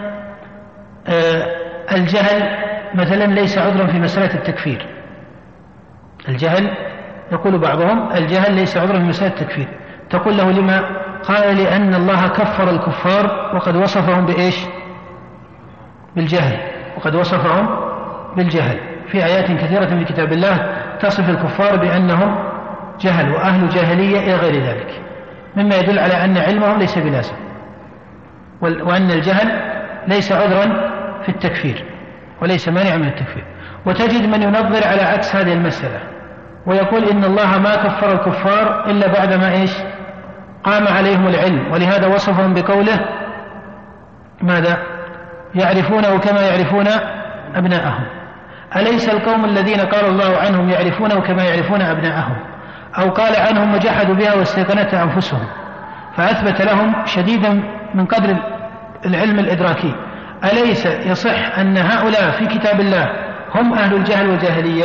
الجهل مثلا ليس عذرا في مسألة التكفير. الجهل، يقول بعضهم الجهل ليس عذرا في مسألة التكفير. تقول له: لما؟ قال: لأن الله كفر الكفار وقد وصفهم بإيش؟ بالجهل، وقد وصفهم بالجهل في آيات كثيرة في كتاب الله تصف الكفار بأنهم جهل وأهل جاهلية إلى غير ذلك، مما يدل على أن علمهم ليس بلازم، وأن الجهل ليس عذرا في التكفير وليس مانع من التكفير. وتجد من ينظر على عكس هذه المسألة ويقول إن الله ما كفر الكفار إلا بعدما إيش؟ قام عليهم العلم، ولهذا وصفهم بقوله ماذا؟ يعرفونه كما يعرفون أبناءهم. أليس القوم الذين قال الله عنهم يعرفونه كما يعرفون أبناءهم أو قال عنهم وجحدوا بها واستيقنتها أنفسهم، فأثبت لهم شديدا من قدر العلم الإدراكي. أليس يصح أن هؤلاء في كتاب الله هم أهل الجهل والجاهلية؟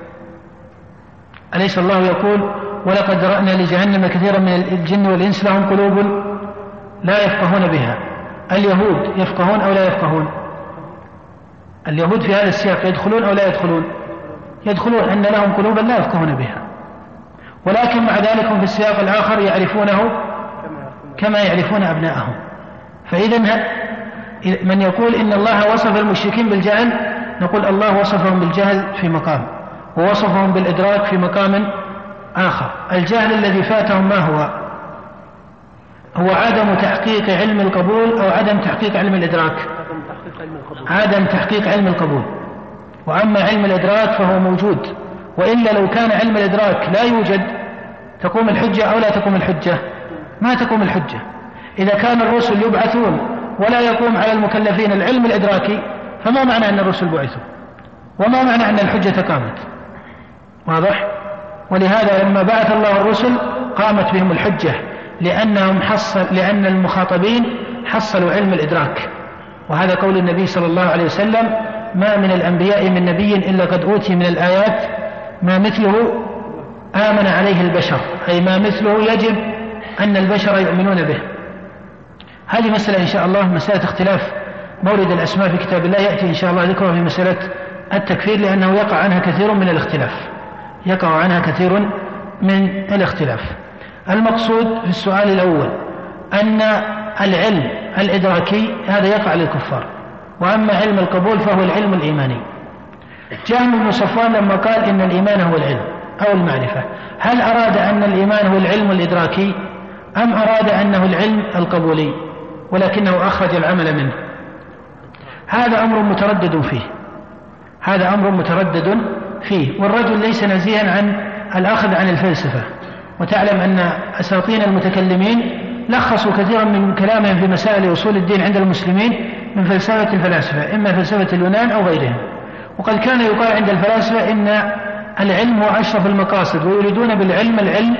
أليس الله يقول ولقد ذرأنا لجهنم كثيرا من الجن والإنس لهم قلوب لا يفقهون بها؟ اليهود يفقهون أو لا يفقهون؟ اليهود في هذا السياق يدخلون أو لا يدخلون؟ يدخلون، أن لهم قلوبا لا يفقهون بها، ولكن مع ذلك في السياق الآخر يعرفونه كما يعرفون أبناءهم. فإذا من يقول إن الله وصف المشركين بالجهل، نقول الله وصفهم بالجهل في مقام، ووصفهم بالإدراك في مقام آخر. الجهل الذي فاتهم ما هو عدم تحقيق علم القبول أو عدم تحقيق علم الإدراك؟ عدم تحقيق علم القبول. وأما علم الإدراك فهو موجود، وإلا لو كان علم الإدراك لا يوجد تقوم الحجة أو لا تقوم الحجة؟ ما تقوم الحجة. إذا كان الرسل يبعثون ولا يقوم على المكلفين العلم الإدراكي، فما معنى أن الرسل بعثوا؟ وما معنى أن الحجة قامت؟ واضح؟ ولهذا لما بعث الله الرسل قامت بهم الحجة، لأن المخاطبين حصلوا علم الإدراك. وهذا قول النبي صلى الله عليه وسلم: ما من الأنبياء من نبي إلا قد أوتي من الآيات ما مثله آمن عليه البشر، أي ما مثله يجب أن البشر يؤمنون به. هذه مسألة إن شاء الله مسألة اختلاف مورد الأسماء في كتاب الله، يأتي إن شاء الله ذكرها في مسألة التكفير، لأنه يقع عنها كثير من الاختلاف. المقصود في السؤال الأول أن العلم الإدراكي هذا يقع للكفار، وأما علم القبول فهو العلم الإيماني. جهم بن صفوان لما قال إن الإيمان هو العلم أو المعرفة، هل أراد أن الإيمان هو العلم الإدراكي أم أراد أنه العلم القبولي ولكنه أخرج العمل منه؟ هذا أمر متردد فيه. والرجل ليس نزيها عن الأخذ عن الفلسفة، وتعلم أن أساطين المتكلمين لخصوا كثيرا من كلامهم في مسائل أصول الدين عند المسلمين من فلسفة الفلاسفة، إما فلسفة اليونان أو غيرهم. وقد كان يقال عند الفلاسفة إن العلم هو أشرف المقاصد، ويريدون بالعلم العلم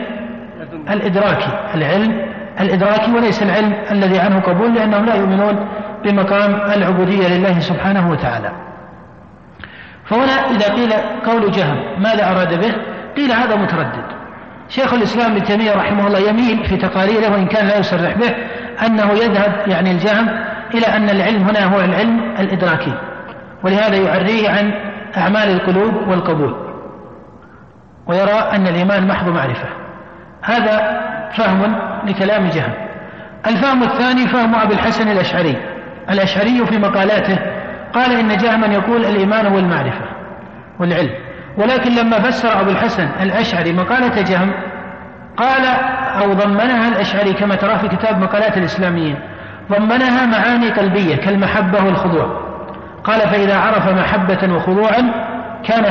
الإدراكي وليس العلم الذي عنه قبول، لأنهم لا يؤمنون بمقام العبودية لله سبحانه وتعالى. فهنا إذا قيل قول جهم ماذا أراد به؟ قيل هذا متردد. شيخ الإسلام ابن تيمية رحمه الله يميل في تقاريره، وإن كان لا يصرح به، أنه يذهب يعني الجهم إلى أن العلم هنا هو العلم الإدراكي، ولهذا يعريه عن أعمال القلوب والقبول، ويرى أن الإيمان محض معرفة. هذا فهم لكلام جهم. الفهم الثاني فهم أبي الحسن الأشعري في مقالاته قال إن جهما يقول الإيمان هو المعرفة والعلم، ولكن لما فسر أبو الحسن الأشعري مقالة جهم قال أو ضمنها الأشعري كما ترى في كتاب مقالات الإسلاميين، ضمنها معاني قلبية كالمحبة والخضوع. قال فإذا عرف محبة وخضوعا كان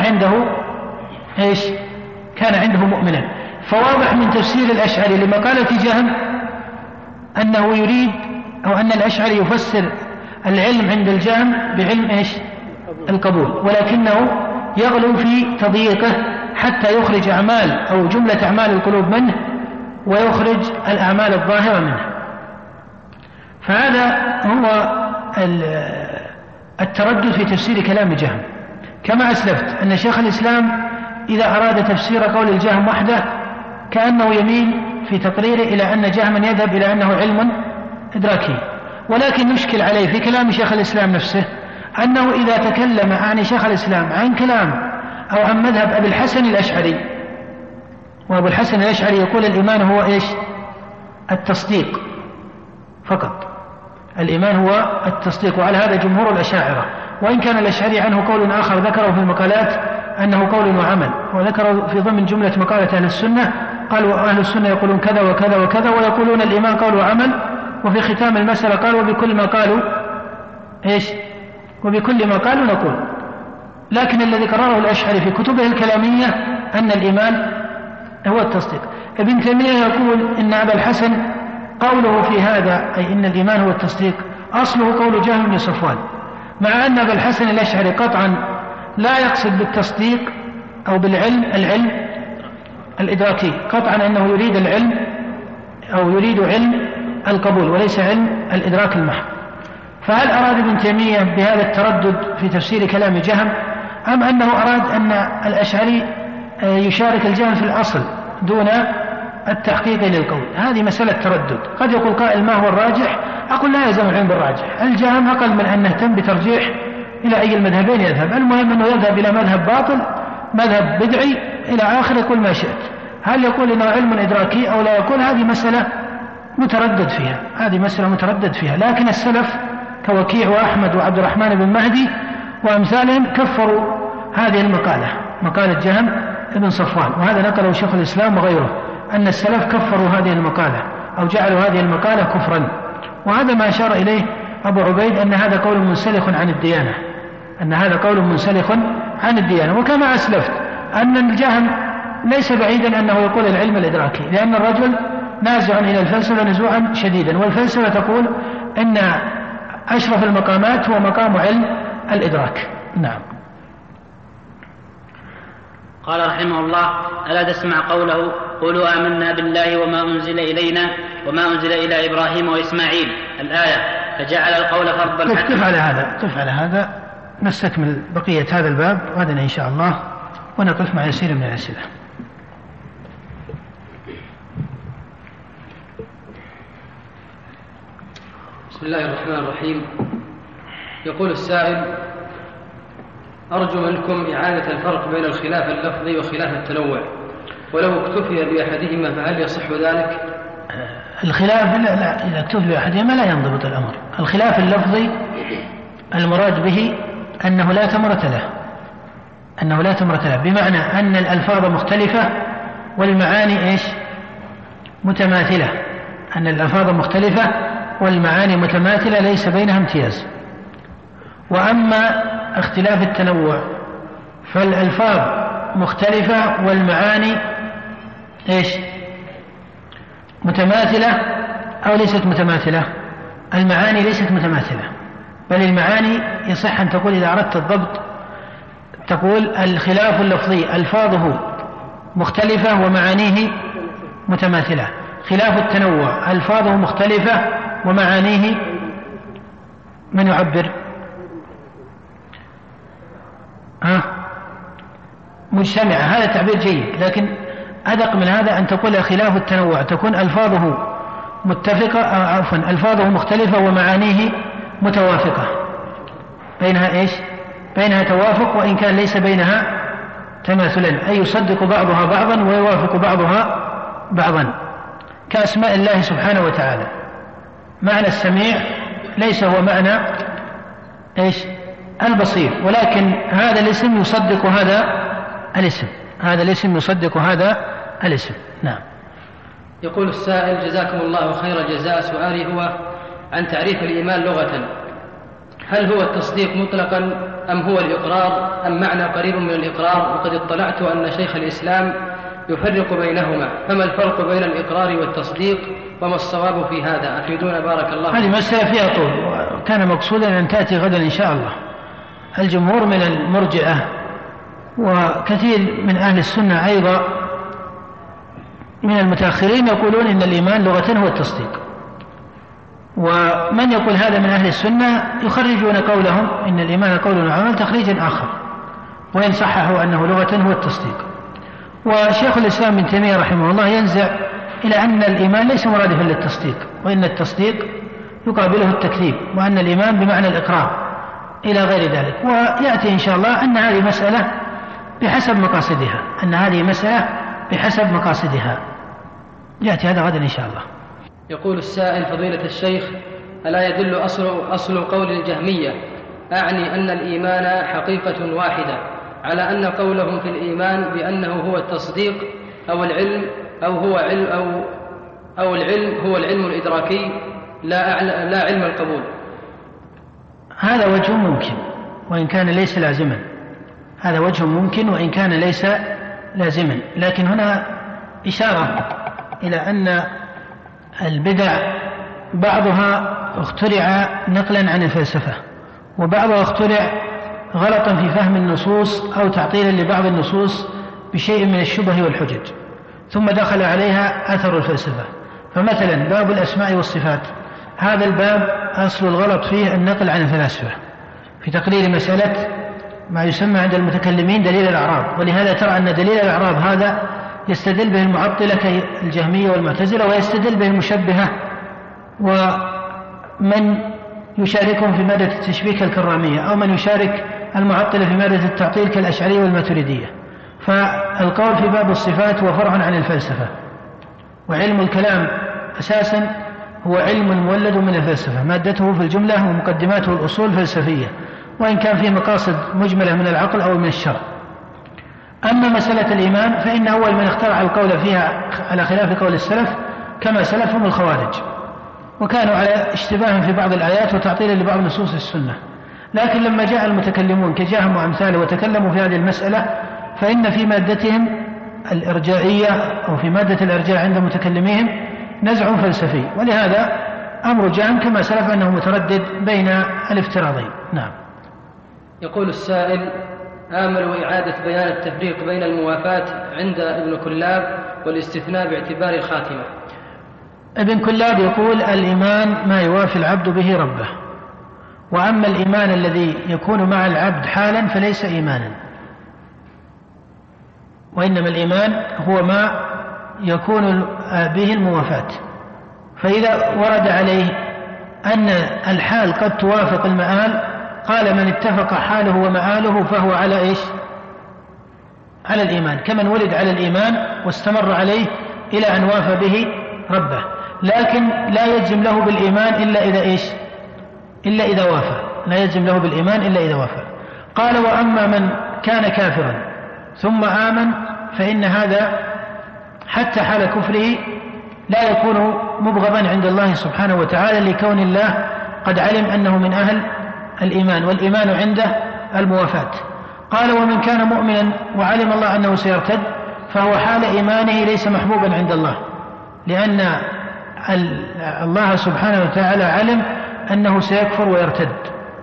عنده مؤمنا. فواضح من تفسير الأشعري لمقالة جهم أنه يريد أو أن الأشعري يفسر العلم عند الجهم بعلم القبول، ولكنه يغلو في تضييقه حتى يخرج أعمال أو جملة أعمال القلوب منه ويخرج الأعمال الظاهرة منه. فهذا هو التردد في تفسير كلام جهم. كما أسلفت أن شيخ الإسلام إذا أراد تفسير قول الجهم وحده كأنه يميل في تقريره إلى أن جهما يذهب إلى أنه علم إدراكي، ولكن نشكل عليه في كلام شيخ الإسلام نفسه أنه إذا تكلم عن شيخ الإسلام عن كلام أو عن مذهب أبي الحسن الأشعري، وأبو الحسن الأشعري يقول الإيمان هو التصديق فقط، الإيمان هو التصديق، وعلى هذا جمهور الأشاعرة، وإن كان الأشعري عنه قول آخر ذكره في المقالات أنه قول وعمل، وذكره في ضمن جملة مقالة أهل السنة قالوا أهل السنة يقولون كذا وكذا وكذا، ويقولون الإيمان قول وعمل، وفي ختام المسألة قال وبكل ما قالوا نقول. لكن الذي قرره الأشعري في كتبه الكلامية أن الإيمان هو التصديق. ابن تيمية يقول إن أبا الحسن قوله في هذا أي إن الإيمان هو التصديق أصله قول جهم بن صفوان، مع أن أبا الحسن الأشعري قطعا لا يقصد بالتصديق أو بالعلم العلم الإدراكي قطعا أنه يريد العلم أو يريد علم القبول وليس علم الإدراك المحض. فهل أراد ابن تيمية بهذا التردد في تفسير كلام جهم، أم أنه أراد أن الأشعري يشارك الجهم في الأصل دون التحقيق للقول؟ هذه مسألة تردد. قد يقول قائل ما هو الراجح؟ أقول لا يلزم العلم بالراجح، الجهم أقل من أن نهتم بترجيح إلى أي المذهبين يذهب، المهم أنه يذهب إلى مذهب باطل مذهب بدعي إلى آخر يقول ما شئت. هل يقول إنه علم إدراكي أو لا يقول؟ هذه مسألة متردد فيها، هذه مسألة متردد فيها. لكن السلف كوكيع وأحمد وعبد الرحمن بن مهدي وأمثالهم كفروا هذه المقالة، مقالة جهم ابن صفوان، وهذا نقله شيخ الإسلام وغيره، أن السلف كفروا هذه المقالة أو جعلوا هذه المقالة كفرا. وهذا ما أشار إليه أبو عبيد أن هذا قول منسلخ عن الديانة، أن هذا قول منسلخ عن الديانة. وكما أسلفت أن الجهم ليس بعيدا أنه يقول العلم الإدراكي، لأن الرجل نازع إلى الفلسفة نزوعا شديدا، والفلسفة تقول إن أشرف المقامات هو مقام علم الإدراك. نعم. قال رحمه الله: ألا تسمع قوله: قولوا آمنا بالله وما أنزل إلينا وما أنزل إلى إبراهيم وإسماعيل، الآية، فجعل القول فرضا. قف على هذا نستكمل بقية هذا الباب غدا إن شاء الله، ونقف مع يسير من الأسئلة. بسم الله الرحمن الرحيم. يقول السائل: أرجو منكم إعادة الفرق بين الخلاف اللفظي وخلاف التنوع، ولو اكتفي بأحدهما فهل يصح ذلك؟ الخلاف لا، إذا اكتفي بأحدهما لا ينضبط الأمر. الخلاف اللفظي المراد به أنه لا تمرة له، بمعنى أن الألفاظ مختلفة والمعاني متماثلة، أن الألفاظ مختلفة والمعاني متماثلة ليس بينها امتياز. وأما اختلاف التنوع فالألفاظ مختلفة والمعاني متماثلة أو ليست متماثلة؟ المعاني ليست متماثلة، بل المعاني يصح أن تقول إذا أردت الضبط تقول الخلاف اللفظي ألفاظه مختلفة ومعانيه متماثلة. خلاف التنوع ألفاظه مختلفة ومعانيه من يعبر مجتمعة، هذا تعبير جيد، لكن أدق من هذا أن تقول خلاف التنوع تكون ألفاظه متفقة، ألفاظه مختلفة ومعانيه متوافقة، بينها بينها توافق وإن كان ليس بينها تماثلا، أي يصدق بعضها بعضا ويوافق بعضها بعضا، كأسماء الله سبحانه وتعالى. معنى السميع ليس هو معنى البصير، ولكن هذا الاسم يصدق هذا الاسم. نعم. يقول السائل: جزاكم الله خير الجزاء، سؤالي هو عن تعريف الإيمان لغة، هل هو التصديق مطلقا أم هو الإقرار أم معنى قريب من الإقرار؟ وقد اطلعت أن شيخ الإسلام يفرق بينهما، فما الفرق بين الإقرار والتصديق وما الصواب في هذا؟ أفيدونا بارك الله. هذه مسألة فيها طول، وكان مقصودا أن تأتي غدا إن شاء الله. الجمهور من المرجئة وكثير من أهل السنة أيضا من المتأخرين يقولون إن الإيمان لغة هو التصديق، ومن يقول هذا من أهل السنة يخرجون قولهم إن الإيمان قول وعمل تخريجا آخر، وإن صححوا أنه لغة هو التصديق. وشيخ الإسلام ابن تيمية رحمه الله ينزع إلى أن الإيمان ليس مرادفا للتصديق، وإن التصديق يقابله التكذيب، وأن الإيمان بمعنى الإقرار إلى غير ذلك. ويأتي إن شاء الله أن هذه مسألة بحسب مقاصدها، يأتي هذا غدا إن شاء الله. يقول السائل: فضيلة الشيخ، ألا يدل أصل قول الجهمية أعني أن الإيمان حقيقة واحدة على أن قولهم في الإيمان بأنه هو التصديق أو العلم أو العلم هو العلم الإدراكي لا علم القبول؟ هذا وجه ممكن وإن كان ليس لازما، هذا وجه ممكن وإن كان ليس لازما، لكن هنا إشارة إلى أن البدع بعضها اخترع نقلا عن الفلسفة، وبعضها اخترع غلطا في فهم النصوص أو تعطيلا لبعض النصوص بشيء من الشبه والحجج. ثم دخل عليها أثر الفلسفة. فمثلا باب الأسماء والصفات، هذا الباب أصل الغلط فيه النقل عن الفلاسفة في تقرير مسألة ما يسمى عند المتكلمين دليل الأعراض، ولهذا ترى أن دليل الأعراض هذا يستدل به المعطلة كالجهمية والمعتزلة، ويستدل به المشبهة ومن يشاركهم في مادة التشبيه كالكرامية، أو من يشارك المعطلة في مادة التعطيل كالأشعرية والماتريدية. فالقول في باب الصفات هو فرع عن الفلسفة، وعلم الكلام أساسا هو علم مولد من الفلسفة، مادته في الجملة ومقدماته الأصول فلسفية، وإن كان فيه مقاصد مجملة من العقل أو من الشرع. أما مسألة الإيمان فإن أول من اخترع القول فيها على خلاف قول السلف كما سلفهم الخوارج، وكانوا على اشتباه في بعض الآيات وتعطيل لبعض نصوص السنة. لكن لما جاء المتكلمون كجهم وأمثاله وتكلموا في هذه المسألة، فإن في مادتهم الإرجائية أو في مادة الإرجاء عند متكلميهم نزع فلسفي، ولهذا أمر جهم كما سلف أنه متردد بين الافتراضين. نعم. يقول السائل: آمل إعادة بيان التفريق بين الموافاة عند ابن كلاب والاستثناء باعتبار الخاتمة. ابن كلاب يقول: الإيمان ما يوافي العبد به ربه، وأما الإيمان الذي يكون مع العبد حالا فليس إيمانا، وإنما الإيمان هو ما يكون به الموافاة. فإذا ورد عليه أن الحال قد توافق المآل، قال: من اتفق حاله ومآله فهو على إيش؟ على الإيمان، كمن ولد على الإيمان واستمر عليه إلى أن وافى به ربه. لكن لا يجزم له بالإيمان إلا إذا إيش؟ إلا إذا وافى، لا يجزم له بالإيمان إلا إذا وافى. قال: وأما من كان كافرا ثم آمن فإن هذا حتى حال كفره لا يكون مبغضا عند الله سبحانه وتعالى، لكون الله قد علم أنه من أهل الإيمان، والإيمان عنده الموافاة. قال: ومن كان مؤمنا وعلم الله أنه سيرتد فهو حال إيمانه ليس محبوبا عند الله، لأن الله سبحانه وتعالى علم أنه سيكفر ويرتد،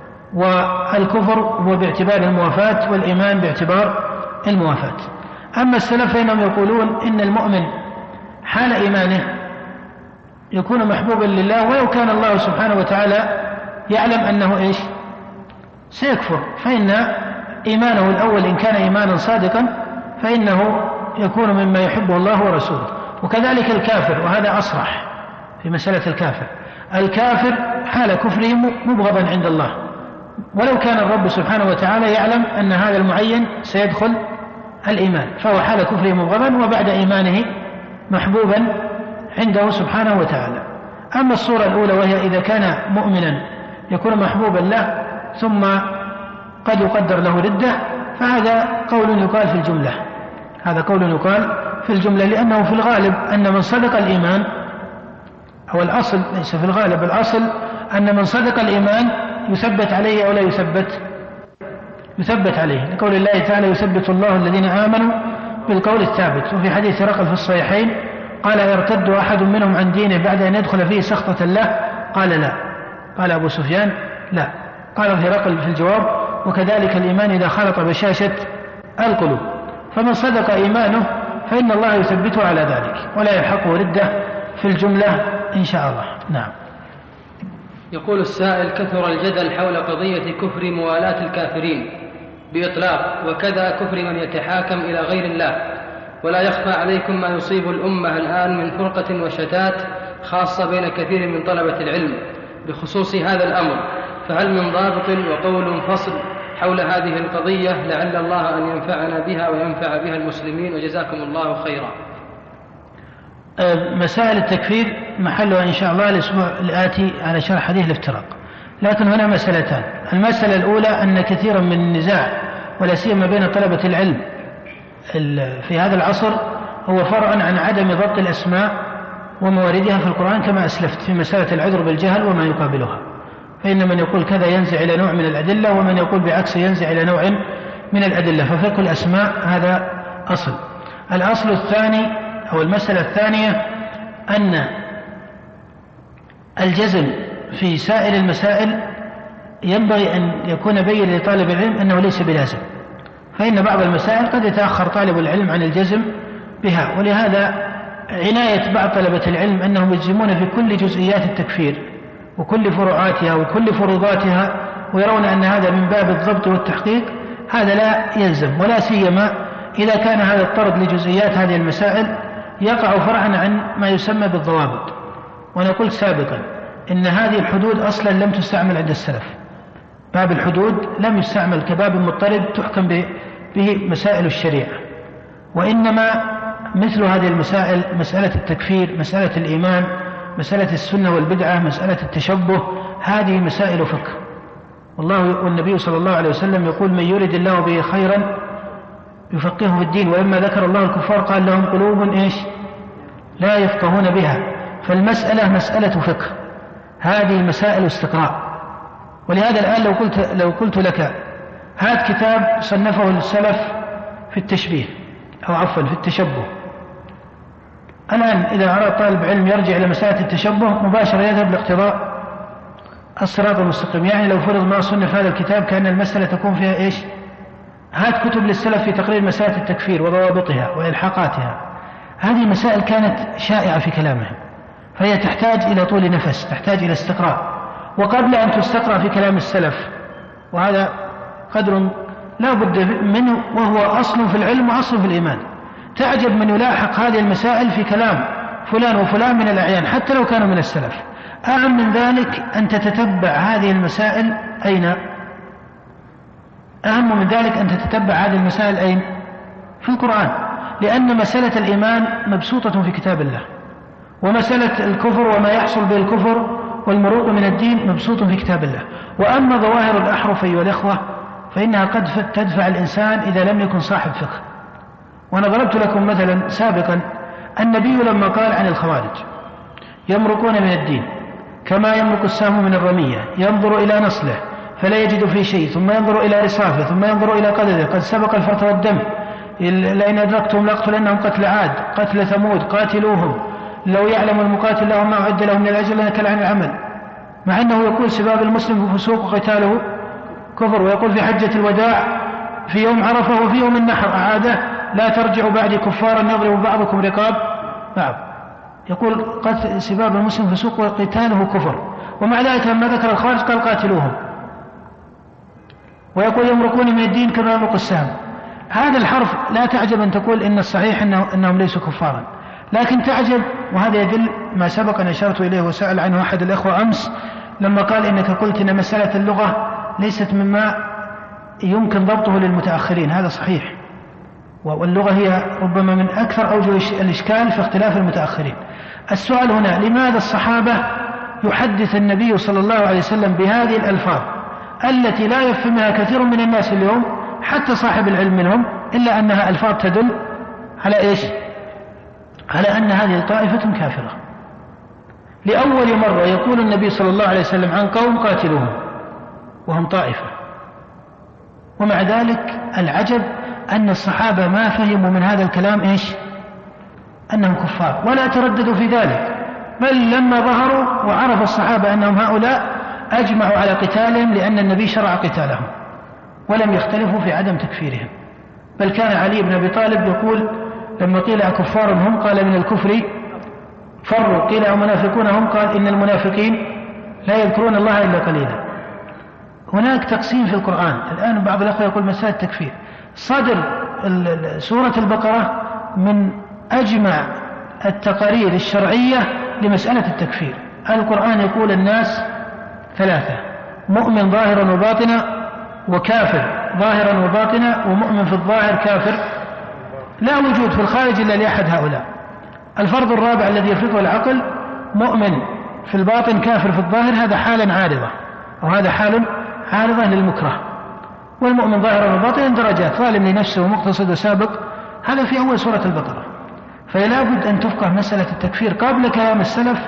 والكفر هو باعتبار الموافاة والإيمان باعتبار الموافاة. أما السلف فإنهم يقولون إن المؤمن حال إيمانه يكون محبوبا لله، ولو كان الله سبحانه وتعالى يعلم أنه إيش؟ سيكفر، فإن إيمانه الأول إن كان إيمانا صادقا فإنه يكون مما يحبه الله ورسوله. وكذلك الكافر، وهذا أصرح في مسألة الكافر. الكافر حال كفره مبغضا عند الله، ولو كان الرب سبحانه وتعالى يعلم أن هذا المعين سيدخل الإيمان، فهو حال كفره مبغضا وبعد إيمانه محبوبا عنده سبحانه وتعالى. أما الصورة الأولى وهي إذا كان مؤمنا يكون محبوبا له ثم قد يقدر له ردة، فهذا قول يقال في الجملة، هذا قول يقال في الجملة، لأنه في الغالب أن من صدق الإيمان، أو الأصل ليس في الغالب، الأصل أن من صدق الإيمان يثبت عليه أو لا يثبت؟ يثبت عليه، لقول الله تعالى: يثبت الله الذين آمنوا بالقول الثابت. وفي حديث هرقل في الصحيحين قال: يرتد أحد منهم عن دينه بعد أن يدخل فيه سخطة له؟ قال: لا. قال أبو سفيان: لا. قال هرقل في الجواب: وكذلك الإيمان إذا خلط بشاشة القلوب. فمن صدق إيمانه فإن الله يثبته على ذلك ولا يلحقه ردة في الجملة إن شاء الله. نعم. يقول السائل: كثر الجدل حول قضية كفر موالاة الكافرين بإطلاق، وكذا كفر من يتحاكم إلى غير الله، ولا يخفى عليكم ما يصيب الأمة الآن من فرقة وشتات، خاصة بين كثير من طلبة العلم بخصوص هذا الأمر، فهل من ضابط وقول فصل حول هذه القضية لعل الله أن ينفعنا بها وينفع بها المسلمين، وجزاكم الله خيرا. مسائل التكفير محلها إن شاء الله الأسبوع الآتي على شرح حديث الافتراق. لكن هنا مسألتان: المسألة الأولى أن كثيرا من النزاع ولا سيما بين طلبة العلم في هذا العصر هو فرع عن عدم ضبط الأسماء ومواردها في القرآن كما أسلفت في مسألة العذر بالجهل وما يقابلها. فإن من يقول كذا ينزع إلى نوع من الأدلة، ومن يقول بعكس ينزع إلى نوع من الأدلة، ففقه الأسماء هذا أصل. الأصل الثاني أو المسألة الثانية أن الجزم في سائر المسائل ينبغي أن يكون بين لطالب العلم أنه ليس بلازم، فإن بعض المسائل قد يتأخر طالب العلم عن الجزم بها. ولهذا عناية بعض طلبة العلم أنهم يجزمون في كل جزئيات التكفير وكل فروعاتها وكل فروضاتها، ويرون أن هذا من باب الضبط والتحقيق، هذا لا يلزم، ولا سيما إذا كان هذا الطرد لجزئيات هذه المسائل يقع فرعا عن ما يسمى بالضوابط. وأنا قلت سابقا إن هذه الحدود أصلا لم تستعمل عند السلف، باب الحدود لم يستعمل كباب مضطرد تحكم به مسائل الشريعة، وإنما مثل هذه المسائل، مسألة التكفير، مسألة الإيمان، مسألة السنة والبدعة، مسألة التشبه، هذه مسائل فقه. والنبي صلى الله عليه وسلم يقول: من يرد الله به خيرا يفقهه في الدين. ولما ذكر الله الكفار قال: لهم قلوب لا يفقهون بها. فالمسألة مسألة فقه، هذه مسائل استقراء. ولهذا الآن لو قلت لك هات كتاب صنفه السلف في التشبيه، أو عفوا في التشبه، الآن إذا أراد طالب علم يرجع إلى مسألة التشبه مباشرة يذهب لاقتضاء الصراط المستقيم. يعني لو فرض ما صنف هذا الكتاب كأن المسألة تكون فيها إيش؟ هات كتب للسلف في تقرير مسألة التكفير وضوابطها وإلحاقاتها، هذه مسائل كانت شائعة في كلامهم، فهي تحتاج إلى طول نفس، تحتاج إلى استقراء. وقبل أن تستقرأ في كلام السلف، وهذا قدر لا بد منه، وهو أصل في العلم وأصل في الإيمان، تعجب من يلاحق هذه المسائل في كلام فلان وفلان من الأعيان حتى لو كانوا من السلف. أهم من ذلك أن تتتبع هذه المسائل أين؟ أهم من ذلك أن تتتبع هذه المسائل أين؟ في القرآن، لأن مسألة الإيمان مبسوطة في كتاب الله، ومسألة الكفر وما يحصل به الكفر والمروق من الدين مبسوط في كتاب الله. وأما ظواهر الأحرف أيها الأخوة فإنها قد تدفع الإنسان إذا لم يكن صاحب فقه. وأنا ضربت لكم مثلا سابقا، النبي لما قال عن الخوارج: يمرقون من الدين كما يمرق السهم من الرمية، ينظر إلى نصله فلا يجد فيه شيء، ثم ينظر إلى رصافه، ثم ينظر إلى قدره، قد سبق الفرط والدم، لئن أدركتم لأقتلنهم قتل عاد قتل ثمود قاتلوهم، لو يعلم المقاتل لهم ما أعد له من الأجر لنكل عن العمل. مع أنه يقول: سباب المسلم فسوق وقتاله كفر. ويقول في حجة الوداع في يوم عرفة وفي يوم النحر أعاده: لا ترجعوا بعدي كفارا يضرب بعضكم رقاب بعض. يقول سباب المسلم فسوق وقتاله كفر، ومع ذلك لما ذكر الخارج قال: قاتلوهم. ويقول: يمرقون من الدين كما يمرق السهم. هذا الحرف لا تعجب أن تقول إن الصحيح أنهم ليسوا كفارا، لكن تعجب، وهذا يدل ما سبق أن أشرت إليه وسأل عنه أحد الأخوة أمس لما قال إنك قلت إن مسألة اللغة ليست مما يمكن ضبطه للمتأخرين. هذا صحيح، واللغة هي ربما من أكثر أوجه الإشكال في اختلاف المتأخرين. السؤال هنا: لماذا الصحابة يحدث النبي صلى الله عليه وسلم بهذه الألفاظ التي لا يفهمها كثير من الناس اليوم حتى صاحب العلم منهم، إلا أنها ألفاظ تدل على إيش؟ على أن هذه الطائفة كافرة. لأول مرة يقول النبي صلى الله عليه وسلم عن قوم قاتلوهم وهم طائفة، ومع ذلك العجب أن الصحابة ما فهموا من هذا الكلام إيش؟ أنهم كفار، ولا ترددوا في ذلك، بل لما ظهروا وعرف الصحابة أنهم هؤلاء أجمعوا على قتالهم، لأن النبي شرع قتالهم ولم يختلفوا في عدم تكفيرهم. بل كان علي بن أبي طالب يقول لما قيل أكفار هم؟ قال: من الكفر فروا. قيل: أمنافقون هم؟ قال: إن المنافقين لا يذكرون الله إلا قليلا. هناك تقسيم في القرآن. الآن بعض الأخوة يقول مسألة التكفير، صدر سورة البقرة من أجمع التقارير الشرعية لمسألة التكفير. القرآن يقول الناس ثلاثة: مؤمن ظاهرا وباطنا، وكافر ظاهرا وباطنا، ومؤمن في الظاهر كافر لا وجود في الخارج إلا لأحد هؤلاء. الفرض الرابع الذي يفرضه العقل: مؤمن في الباطن كافر في الظاهر، هذا حال عارضة، أو هذا حال عارضة للمكره. والمؤمن ظاهرا وباطنا درجات، ظالم لنفسه ومقتصد وسابق، هذا في أول سورة البقرة. فلا بد أن تفقه مسألة التكفير قبل كلام السلف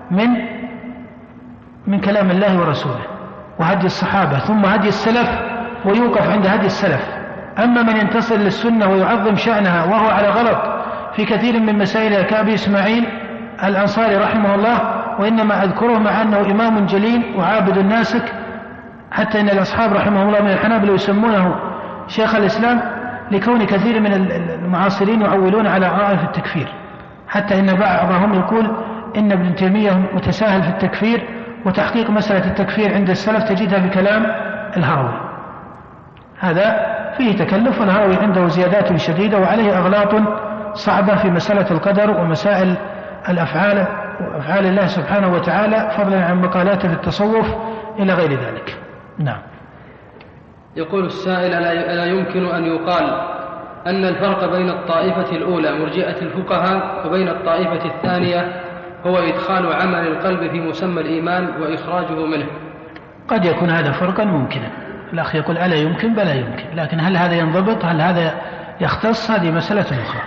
من كلام الله ورسوله وهدي الصحابة، ثم هدي السلف، ويوقف عند هدي السلف. أما من ينتصر للسنة ويعظم شأنها وهو على غلط في كثير من مسائلها كأبي إسماعيل الأنصاري رحمه الله، وإنما أذكره مع أنه إمام جليل وعابد ناسك، حتى إن الأصحاب رحمه الله من الحنابلة يسمونه شيخ الإسلام، لكون كثير من المعاصرين يعولون على آراء في التكفير، حتى إن بعضهم يقول إن ابن تيمية متساهل في التكفير، وتحقيق مسألة التكفير عند السلف تجدها بكلام الهروي. هذا فيه تكلف، والهروي عنده زيادات شديدة وعليه أغلاط صعبة في مسألة القدر ومسائل الأفعال وأفعال الله سبحانه وتعالى، فضلا عن مقالاته في التصوف إلى غير ذلك. نعم. يقول السائل: ألا يمكن أن يقال أن الفرق بين الطائفة الأولى مرجئة الفقهاء وبين الطائفة الثانية هو إدخال عمل القلب في مسمى الإيمان وإخراجه منه؟ قد يكون هذا فرقا ممكنا. الأخ يقول ألا يمكن؟ بلا يمكن، لكن هل هذا ينضبط؟ هل هذا يختص؟ هذه مسألة أخرى.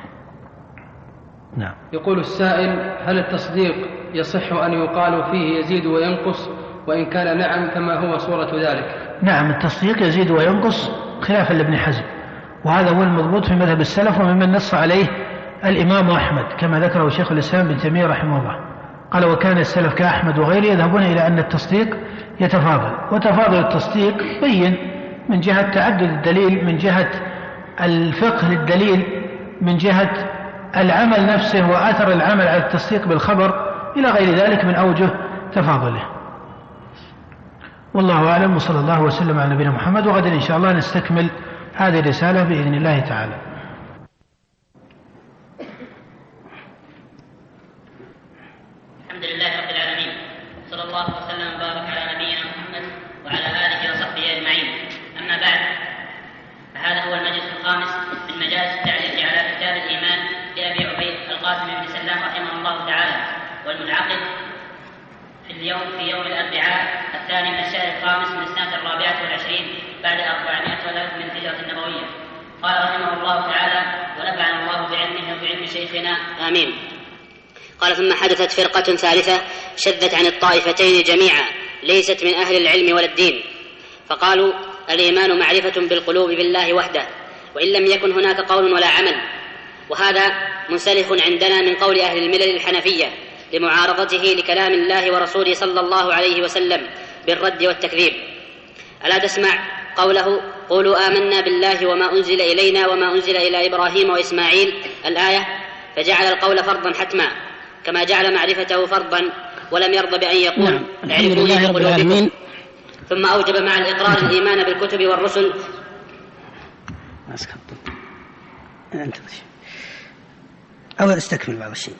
نعم. يقول السائل: هل التصديق يصح أن يقال فيه يزيد وينقص؟ وإن كان نعم فما هو صورة ذلك؟ نعم، التصديق يزيد وينقص خلافا لابن حزم، وهذا هو المضبوط في مذهب السلف وممن نص عليه الإمام أحمد، كما ذكره شيخ الإسلام ابن تيمية رحمه الله. قال: وكان السلف كأحمد وغيره يذهبون إلى أن التصديق يتفاضل، وتفاضل التصديق بين من جهة تعدد الدليل، من جهة الفقه للدليل، من جهة العمل نفسه وأثر العمل على التصديق بالخبر، إلى غير ذلك من أوجه تفاضله. والله أعلم، وصلى الله وسلم على نبينا محمد. وغدا إن شاء الله نستكمل هذه الرسالة بإذن الله تعالى. الحمد لله رب العالمين، صلى الله وسلم وبارك على نبينا محمد وعلى آله وصحبه أجمعين. أما بعد، فهذا هو المجلس الخامس من مجالس التعليق على كتاب الإيمان لأبي عبيد القاسم بن سلام رحمه الله تعالى، والمنعقد في يوم الأربعاء الثاني من الشهر الخامس من السنة 24 بعد 400 من الهجرة النبوية. قال رحمه الله تعالى: ونفعنا الله بعلمه وبعلم شيخنا آمين. قال: ثم حدثت فرقة ثالثة شذت عن الطائفتين جميعا، ليست من أهل العلم ولا الدين، فقالوا: الإيمان معرفة بالقلوب بالله وحده، وإن لم يكن هناك قول ولا عمل. وهذا منسلخ عندنا من قول أهل الملل الحنفية لمعارضته لكلام الله ورسوله صلى الله عليه وسلم بالرد والتكذيب. ألا تسمع قوله: قولوا آمنا بالله وما أنزل إلينا وما أنزل إلى إبراهيم وإسماعيل، الآية، فجعل القول فرضا حتما كما جعل معرفته فرضا، ولم يرضى بأن يقول اعرفوني بقلوبكم، ثم أوجب مع الإقرار الإيمان بالكتب والرسل. أول استكمل بعض الشيء.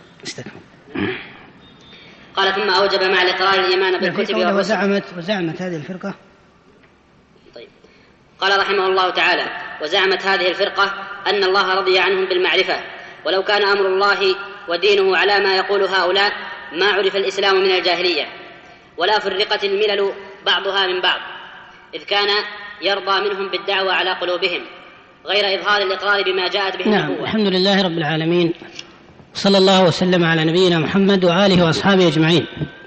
قال: ثم أوجب مع الإقرار الإيمان بالكتب والرسل. وزعمت هذه الفرقة. طيب. قال رحمه الله تعالى: وزعمت هذه الفرقة أن الله رضي عنهم بالمعرفة، ولو كان أمر الله ودينه على ما يقول هؤلاء ما عرف الإسلام من الجاهلية، ولا فرقت الملل بعضها من بعض، إذ كان يرضى منهم بالدعوة على قلوبهم غير إظهار الإقرار بما جاءت به النبوة. نعم. الحمد لله رب العالمين، صلى الله وسلم على نبينا محمد وآله وأصحابه أجمعين.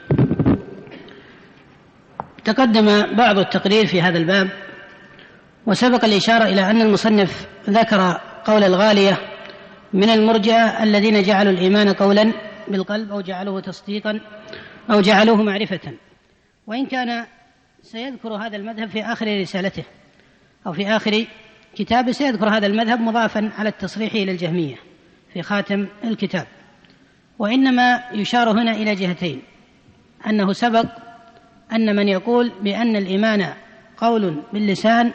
تقدم بعض التقرير في هذا الباب، وسبق الإشارة إلى أن المصنف ذكر قول الغالية من المرجئة الذين جعلوا الإيمان قولا بالقلب، أو جعلوه تصديقا، أو جعلوه معرفة. وإن كان سيذكر هذا المذهب في آخر رسالته أو في آخر كتابه، سيذكر هذا المذهب مضافا على التصريح إلى الجهمية في خاتم الكتاب. وإنما يشار هنا إلى جهتين: أنه سبق أن من يقول بأن الإيمان قول باللسان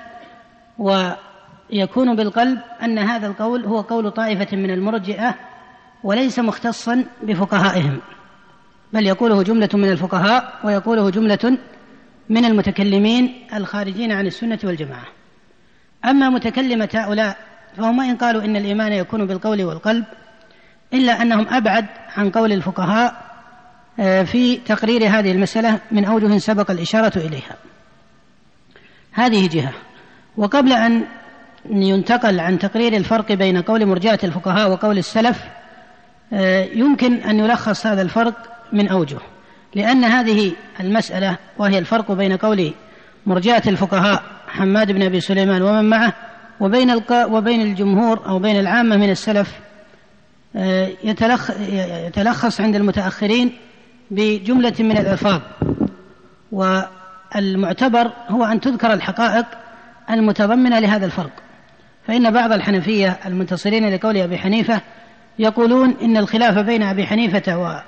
ويكون بالقلب، أن هذا القول هو قول طائفة من المرجئة وليس مختصا بفقهائهم، بل يقوله جملة من الفقهاء ويقوله جملة من المتكلمين الخارجين عن السنة والجماعة. أما متكلمة هؤلاء فهم إن قالوا إن الإيمان يكون بالقول والقلب، إلا أنهم أبعد عن قول الفقهاء في تقرير هذه المسألة من أوجه سبق الإشارة إليها. هذه جهة. وقبل أن ينتقل عن تقرير الفرق بين قول مرجئة الفقهاء وقول السلف، يمكن أن يلخص هذا الفرق من أوجه، لأن هذه المسألة وهي الفرق بين قول مرجئة الفقهاء حماد بن أبي سليمان ومن معه وبين الجمهور أو بين العامة من السلف يتلخص عند المتأخرين بجملة من الألفاظ، والمعتبر هو أن تذكر الحقائق المتضمنة لهذا الفرق. فإن بعض الحنفية المنتصرين لقول أبي حنيفة يقولون إن الخلاف بين أبي حنيفة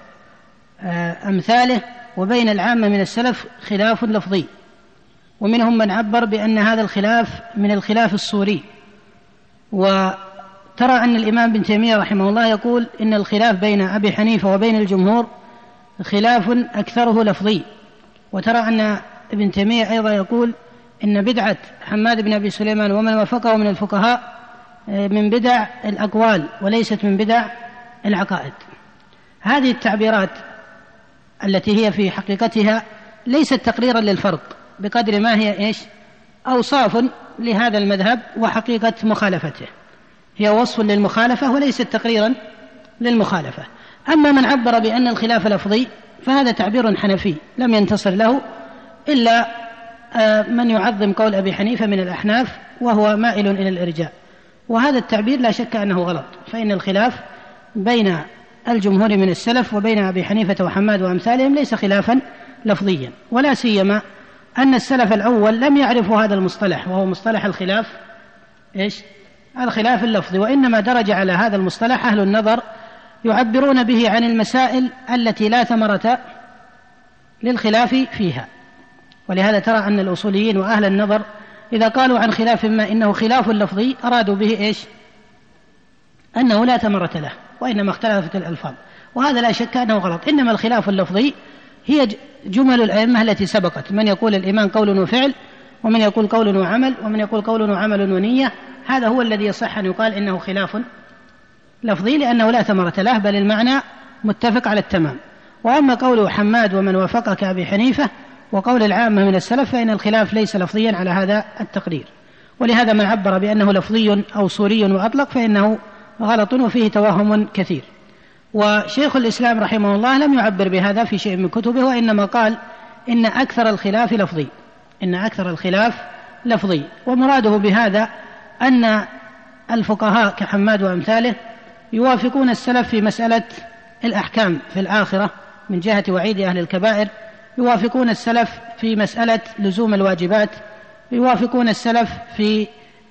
وأمثاله وبين العامة من السلف خلاف لفظي، ومنهم من عبر بأن هذا الخلاف من الخلاف الصوري. وترى أن الإمام ابن تيمية رحمه الله يقول إن الخلاف بين أبي حنيفة وبين الجمهور خلاف أكثره لفظي. وترى أن ابن تيمية أيضا يقول إن بدعة حماد بن أبي سليمان ومن وافقه من الفقهاء من بدع الأقوال وليست من بدع العقائد. هذه التعبيرات التي هي في حقيقتها ليست تقريرا للفرق بقدر ما هي أوصاف لهذا المذهب وحقيقة مخالفته، هي وصف للمخالفة وليست تقريرا للمخالفة. أما من عبر بأن الخلاف لفظي فهذا تعبير حنفي لم ينتصر له إلا من يعظم قول أبي حنيفة من الأحناف وهو مائل إلى الإرجاء، وهذا التعبير لا شك أنه غلط، فإن الخلاف بين الجمهور من السلف وبين أبي حنيفة وحماد وأمثالهم ليس خلافا لفظيا، ولا سيما أن السلف الأول لم يعرفوا هذا المصطلح وهو مصطلح الخلاف الخلاف اللفظي، وإنما درج على هذا المصطلح أهل النظر يعبرون به عن المسائل التي لا ثمرة للخلاف فيها. ولهذا ترى أن الأصوليين وأهل النظر إذا قالوا عن خلاف ما إنه خلاف لفظي أرادوا به أنه لا ثمرة له وإنما اختلفت الألفاظ، وهذا لا شك أنه غلط. إنما الخلاف اللفظي هي جمل الأئمة التي سبقت، من يقول الإيمان قول وفعل، ومن يقول قول وعمل، ومن يقول قول وعمل ونية، هذا هو الذي يصح أن يقال إنه خلاف لفظي لأنه لا ثمرة له بل المعنى متفق على التمام. وأما قول حماد ومن وافق كأبي حنيفة وقول العامة من السلف فإن الخلاف ليس لفظيا على هذا التقرير، ولهذا من عبر بأنه لفظي أو صوري وأطلق فإنه غلط وفيه توهم كثير. وشيخ الإسلام رحمه الله لم يعبر بهذا في شيء من كتبه، وإنما قال إن أكثر الخلاف لفظي، إن أكثر الخلاف لفظي، ومراده بهذا أن الفقهاء كحماد وأمثاله يوافقون السلف في مسألة الأحكام في الآخرة من جهة وعيد أهل الكبائر، يوافقون السلف في مسألة لزوم الواجبات، يوافقون السلف في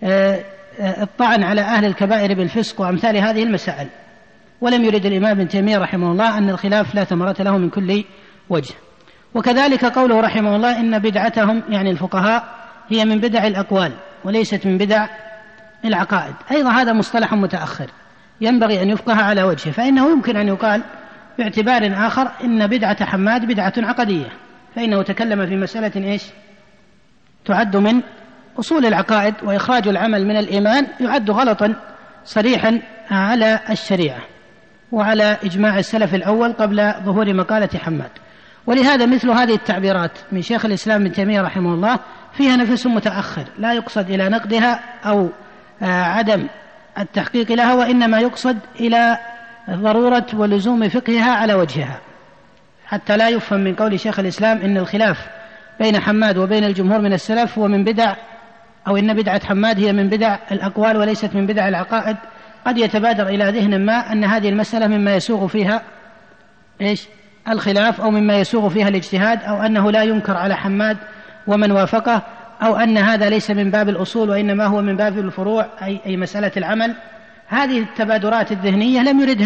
الطعن على أهل الكبائر بالفسق وأمثال هذه المسائل. ولم يرد الإمام ابن تيمية رحمه الله أن الخلاف لا ثمرة له من كل وجه. وكذلك قوله رحمه الله إن بدعتهم يعني الفقهاء هي من بدع الأقوال وليست من بدع العقائد، أيضا هذا مصطلح متأخر ينبغي أن يفقه على وجهه، فإنه يمكن أن يقال باعتبار آخر إن بدعة حماد بدعة عقدية، فإنه تكلم في مسألة تعد من أصول العقائد، وإخراج العمل من الإيمان يعد غلطا صريحا على الشريعة وعلى إجماع السلف الأول قبل ظهور مقالة حماد. ولهذا مثل هذه التعبيرات من شيخ الإسلام ابن تيمية رحمه الله فيها نفس متأخر لا يقصد إلى نقدها أو عدم التحقيق لها، وإنما يقصد إلى ضرورة ولزوم فقهها على وجهها، حتى لا يفهم من قول شيخ الإسلام إن الخلاف بين حماد وبين الجمهور من السلف هو من بدع، أو إن بدعة حماد هي من بدع الأقوال وليست من بدع العقائد. قد يتبادر إلى ذهن ما أن هذه المسألة مما يسوغ فيها الخلاف، أو مما يسوغ فيها الاجتهاد، أو أنه لا ينكر على حماد ومن وافقه، أو أن هذا ليس من باب الأصول وإنما هو من باب الفروع أي مسألة العمل. هذه التبادرات الذهنية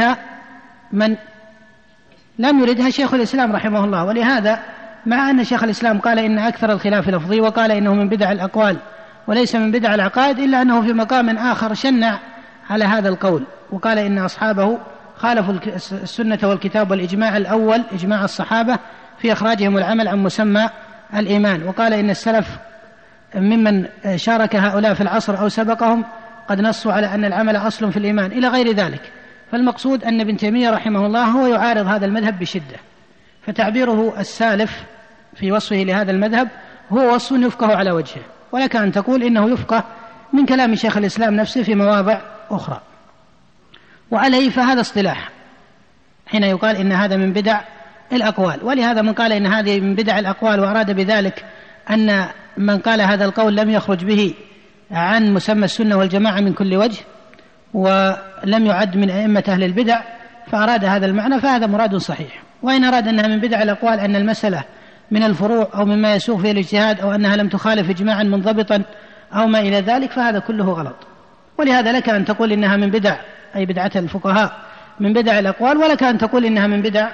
لم يردها شيخ الإسلام رحمه الله. ولهذا مع أن شيخ الإسلام قال إن أكثر الخلاف لفظي وقال إنه من بدع الأقوال وليس من بدع العقائد، إلا أنه في مقام آخر شنع على هذا القول وقال إن أصحابه خالفوا السنة والكتاب والإجماع الأول إجماع الصحابة في إخراجهم العمل عن مسمى الإيمان، وقال إن السلف ممن شارك هؤلاء في العصر أو سبقهم قد نصوا على أن العمل أصل في الإيمان إلى غير ذلك. فالمقصود أن ابن تيمية رحمه الله هو يعارض هذا المذهب بشدة، فتعبيره السالف في وصفه لهذا المذهب هو وصف يفقه على وجهه، ولك أن تقول إنه يفقه من كلام شيخ الإسلام نفسه في مواضع أخرى. وعليه فهذا اصطلاح حين يقال إن هذا من بدع الأقوال. ولهذا من قال إن هذه من بدع الأقوال وأراد بذلك أن من قال هذا القول لم يخرج به عن مسمى السنة والجماعة من كل وجه ولم يعد من أئمة أهل البدع، فأراد هذا المعنى فهذا مراد صحيح. وإن أراد أنها من بدع الأقوال أن المسألة من الفروع أو مما يسوغ فيه الاجتهاد أو أنها لم تخالف إجماعا منضبطا أو ما إلى ذلك، فهذا كله غلط. ولهذا لك أن تقول إنها من بدع، أي بدعة الفقهاء من بدع الأقوال، ولك أن تقول إنها من بدع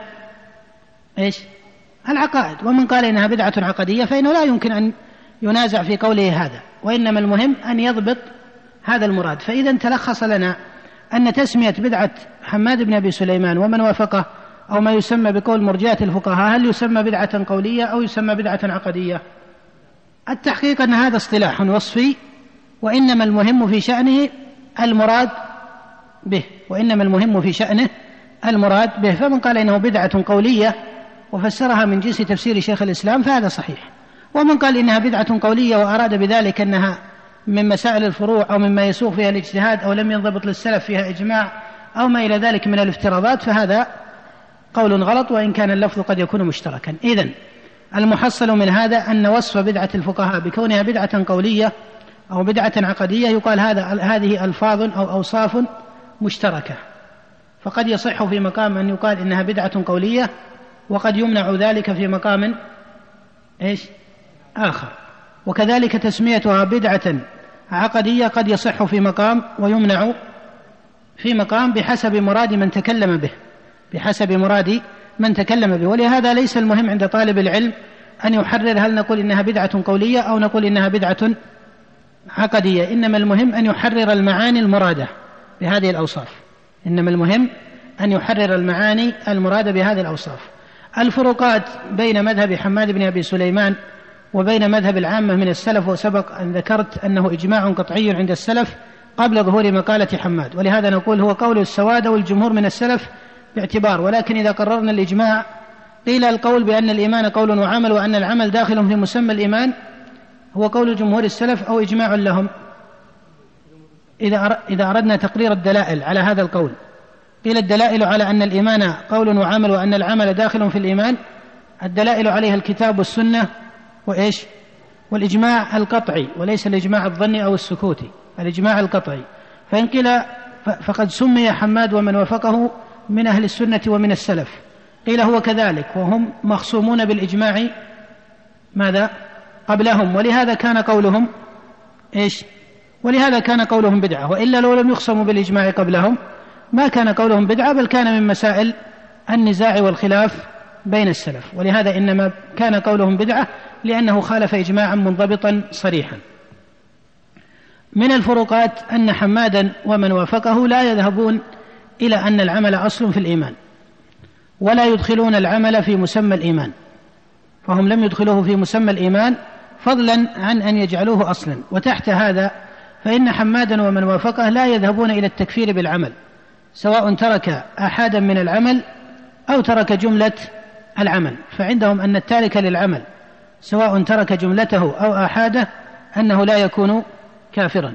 العقائد. ومن قال إنها بدعة عقدية فإنه لا يمكن أن ينازع في قوله هذا، وإنما المهم أن يضبط هذا المراد. فإذا تلخص لنا أن تسمية بدعة حماد بن أبي سليمان ومن وافقه أو ما يسمى بقول مرجئة الفقهاء هل يسمى بدعة قولية أو يسمى بدعة عقدية؟ التحقيق أن هذا اصطلاح وصفي، وإنما المهم في شأنه المراد به، وإنما المهم في شأنه المراد به. فمن قال إنه بدعة قولية وفسرها من جنس تفسير شيخ الإسلام فهذا صحيح، ومن قال إنها بدعة قولية وأراد بذلك أنها من مسائل الفروع أو مما يسوق فيها الاجتهاد أو لم ينضبط للسلف فيها إجماع أو ما إلى ذلك من الافتراضات فهذا قول غلط، وإن كان اللفظ قد يكون مشتركا. إذن المحصل من هذا أن وصف بدعة الفقهاء بكونها بدعة قولية أو بدعة عقدية يقال هذه ألفاظ أو أوصاف مشتركة، فقد يصح في مقام أن يقال إنها بدعة قولية، وقد يمنع ذلك في مقام آخر. وكذلك تسميتها بدعة عقدية قد يصح في مقام ويمنع في مقام بحسب مراد من تكلم به، بحسب مراد من تكلم به. ولهذا ليس المهم عند طالب العلم أن يحرر هل نقول إنها بدعة قولية أو نقول إنها بدعة عقدية، إنما المهم أن يحرر المعاني المرادة بهذه الأوصاف، إنما المهم أن يحرر المعاني المرادة بهذه الأوصاف. الفروقات بين مذهب حماد بن أبي سليمان وبين مذهب العامة من السلف، وسبق أن ذكرت أنه إجماع قطعي عند السلف قبل ظهور مقالة حماد، ولهذا نقول هو قول السواد والجمهور من السلف باعتبار. ولكن إذا قررنا الإجماع قيل القول بأن الإيمان قول وعمل وأن العمل داخل في مسمى الإيمان هو قول جمهور السلف أو إجماع لهم. إذا أردنا تقرير الدلائل على هذا القول قيل الدلائل على أن الإيمان قول وعمل وأن العمل داخل في الإيمان، الدلائل عليها الكتاب والسنة والإجماع القطعي، وليس الإجماع الظني أو السكوتي، الإجماع القطعي. فإن قيل فقد سمي حماد ومن وافقه من أهل السنة ومن السلف، قيل هو كذلك وهم مخصومون بالإجماع ماذا قبلهم، ولهذا كان قولهم ولهذا كان قولهم بدعة، وإلا لو لم يخصموا بالإجماع قبلهم ما كان قولهم بدعة، بل كان من مسائل النزاع والخلاف بين السلف. ولهذا إنما كان قولهم بدعة لأنه خالف إجماعا منضبطا صريحا. من الفروقات أن حمادا ومن وافقه لا يذهبون إلى أن العمل أصل في الإيمان، ولا يدخلون العمل في مسمى الإيمان، فهم لم يدخلوه في مسمى الإيمان فضلا عن أن يجعلوه أصلا. وتحت هذا فإن حمادا ومن وافقه لا يذهبون إلى التكفير بالعمل، سواء ترك أحدا من العمل أو ترك جملة العمل، فعندهم أن التارك للعمل سواء ترك جملته أو أحاده أنه لا يكون كافرا.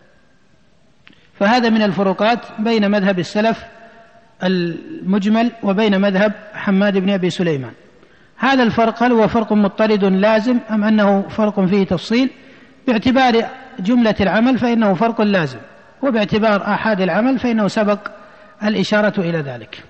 فهذا من الفروقات بين مذهب السلف المجمل وبين مذهب حماد بن أبي سليمان. هذا الفرق هل هو فرق مضطرد لازم أم أنه فرق فيه تفصيل؟ باعتبار جملة العمل فإنه فرق لازم، وباعتبار آحاد العمل فإنه سبق الإشارة إلى ذلك.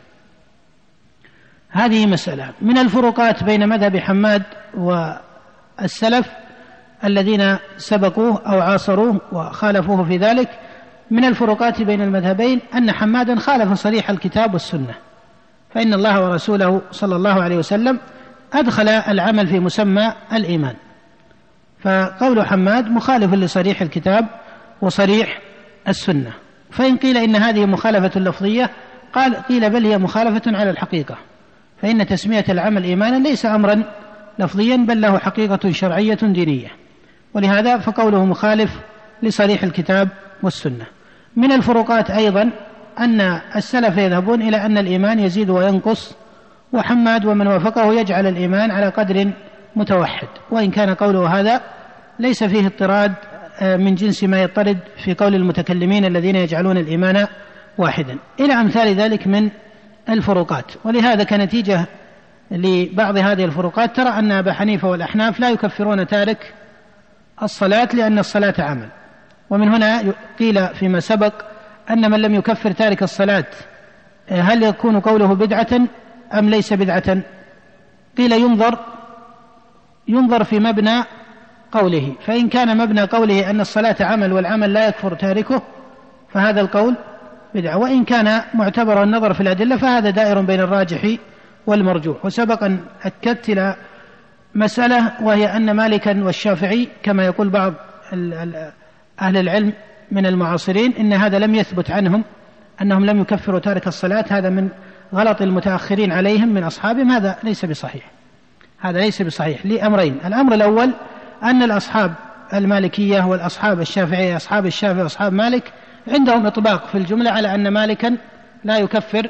هذه مسألة. من الفروقات بين مذهب حماد والسلف الذين سبقوه أو عاصروه وخالفوه في ذلك، من الفروقات بين المذهبين أن حمادا خالف صريح الكتاب والسنة، فإن الله ورسوله صلى الله عليه وسلم أدخل العمل في مسمى الإيمان، فقول حماد مخالف لصريح الكتاب وصريح السنة. فإن قيل إن هذه مخالفة لفظية قيل بل هي مخالفة على الحقيقة، فإن تسمية العمل إيمانا ليس أمرا لفظيا بل له حقيقة شرعية دينية، ولهذا فقوله مخالف لصريح الكتاب والسنة. من الفروقات أيضا أن السلف يذهبون إلى أن الإيمان يزيد وينقص، وحماد ومن وافقه يجعل الإيمان على قدر متوحد، وإن كان قوله هذا ليس فيه اضطراد من جنس ما يضطرد في قول المتكلمين الذين يجعلون الإيمان واحدا، إلى أمثال ذلك من الفروقات. ولهذا كنتيجة لبعض هذه الفروقات ترى أن أبا حنيفة والأحناف لا يكفرون تارك الصلاة لأن الصلاة عمل. ومن هنا قيل فيما سبق أن من لم يكفر تارك الصلاة هل يكون قوله بدعة أم ليس بدعة؟ قيل ينظر في مبنى قوله، فإن كان مبنى قوله أن الصلاة عمل والعمل لا يكفر تاركه فهذا القول بدعة، وإن كان معتبر النظر في الأدلة فهذا دائر بين الراجح والمرجوح. وسبق أن أكدت إلى مسألة، وهي أن مالكا والشافعي كما يقول بعض أهل العلم من المعاصرين إن هذا لم يثبت عنهم أنهم لم يكفروا تارك الصلاة، هذا من غلط المتأخرين عليهم من أصحابهم، هذا ليس بصحيح، هذا ليس بصحيح لأمرين. الأمر الأول أن الأصحاب المالكية والأصحاب الشافعية، أصحاب الشافعي وأصحاب مالك، عندهم إطباق في الجملة على أن مالكا لا يكفر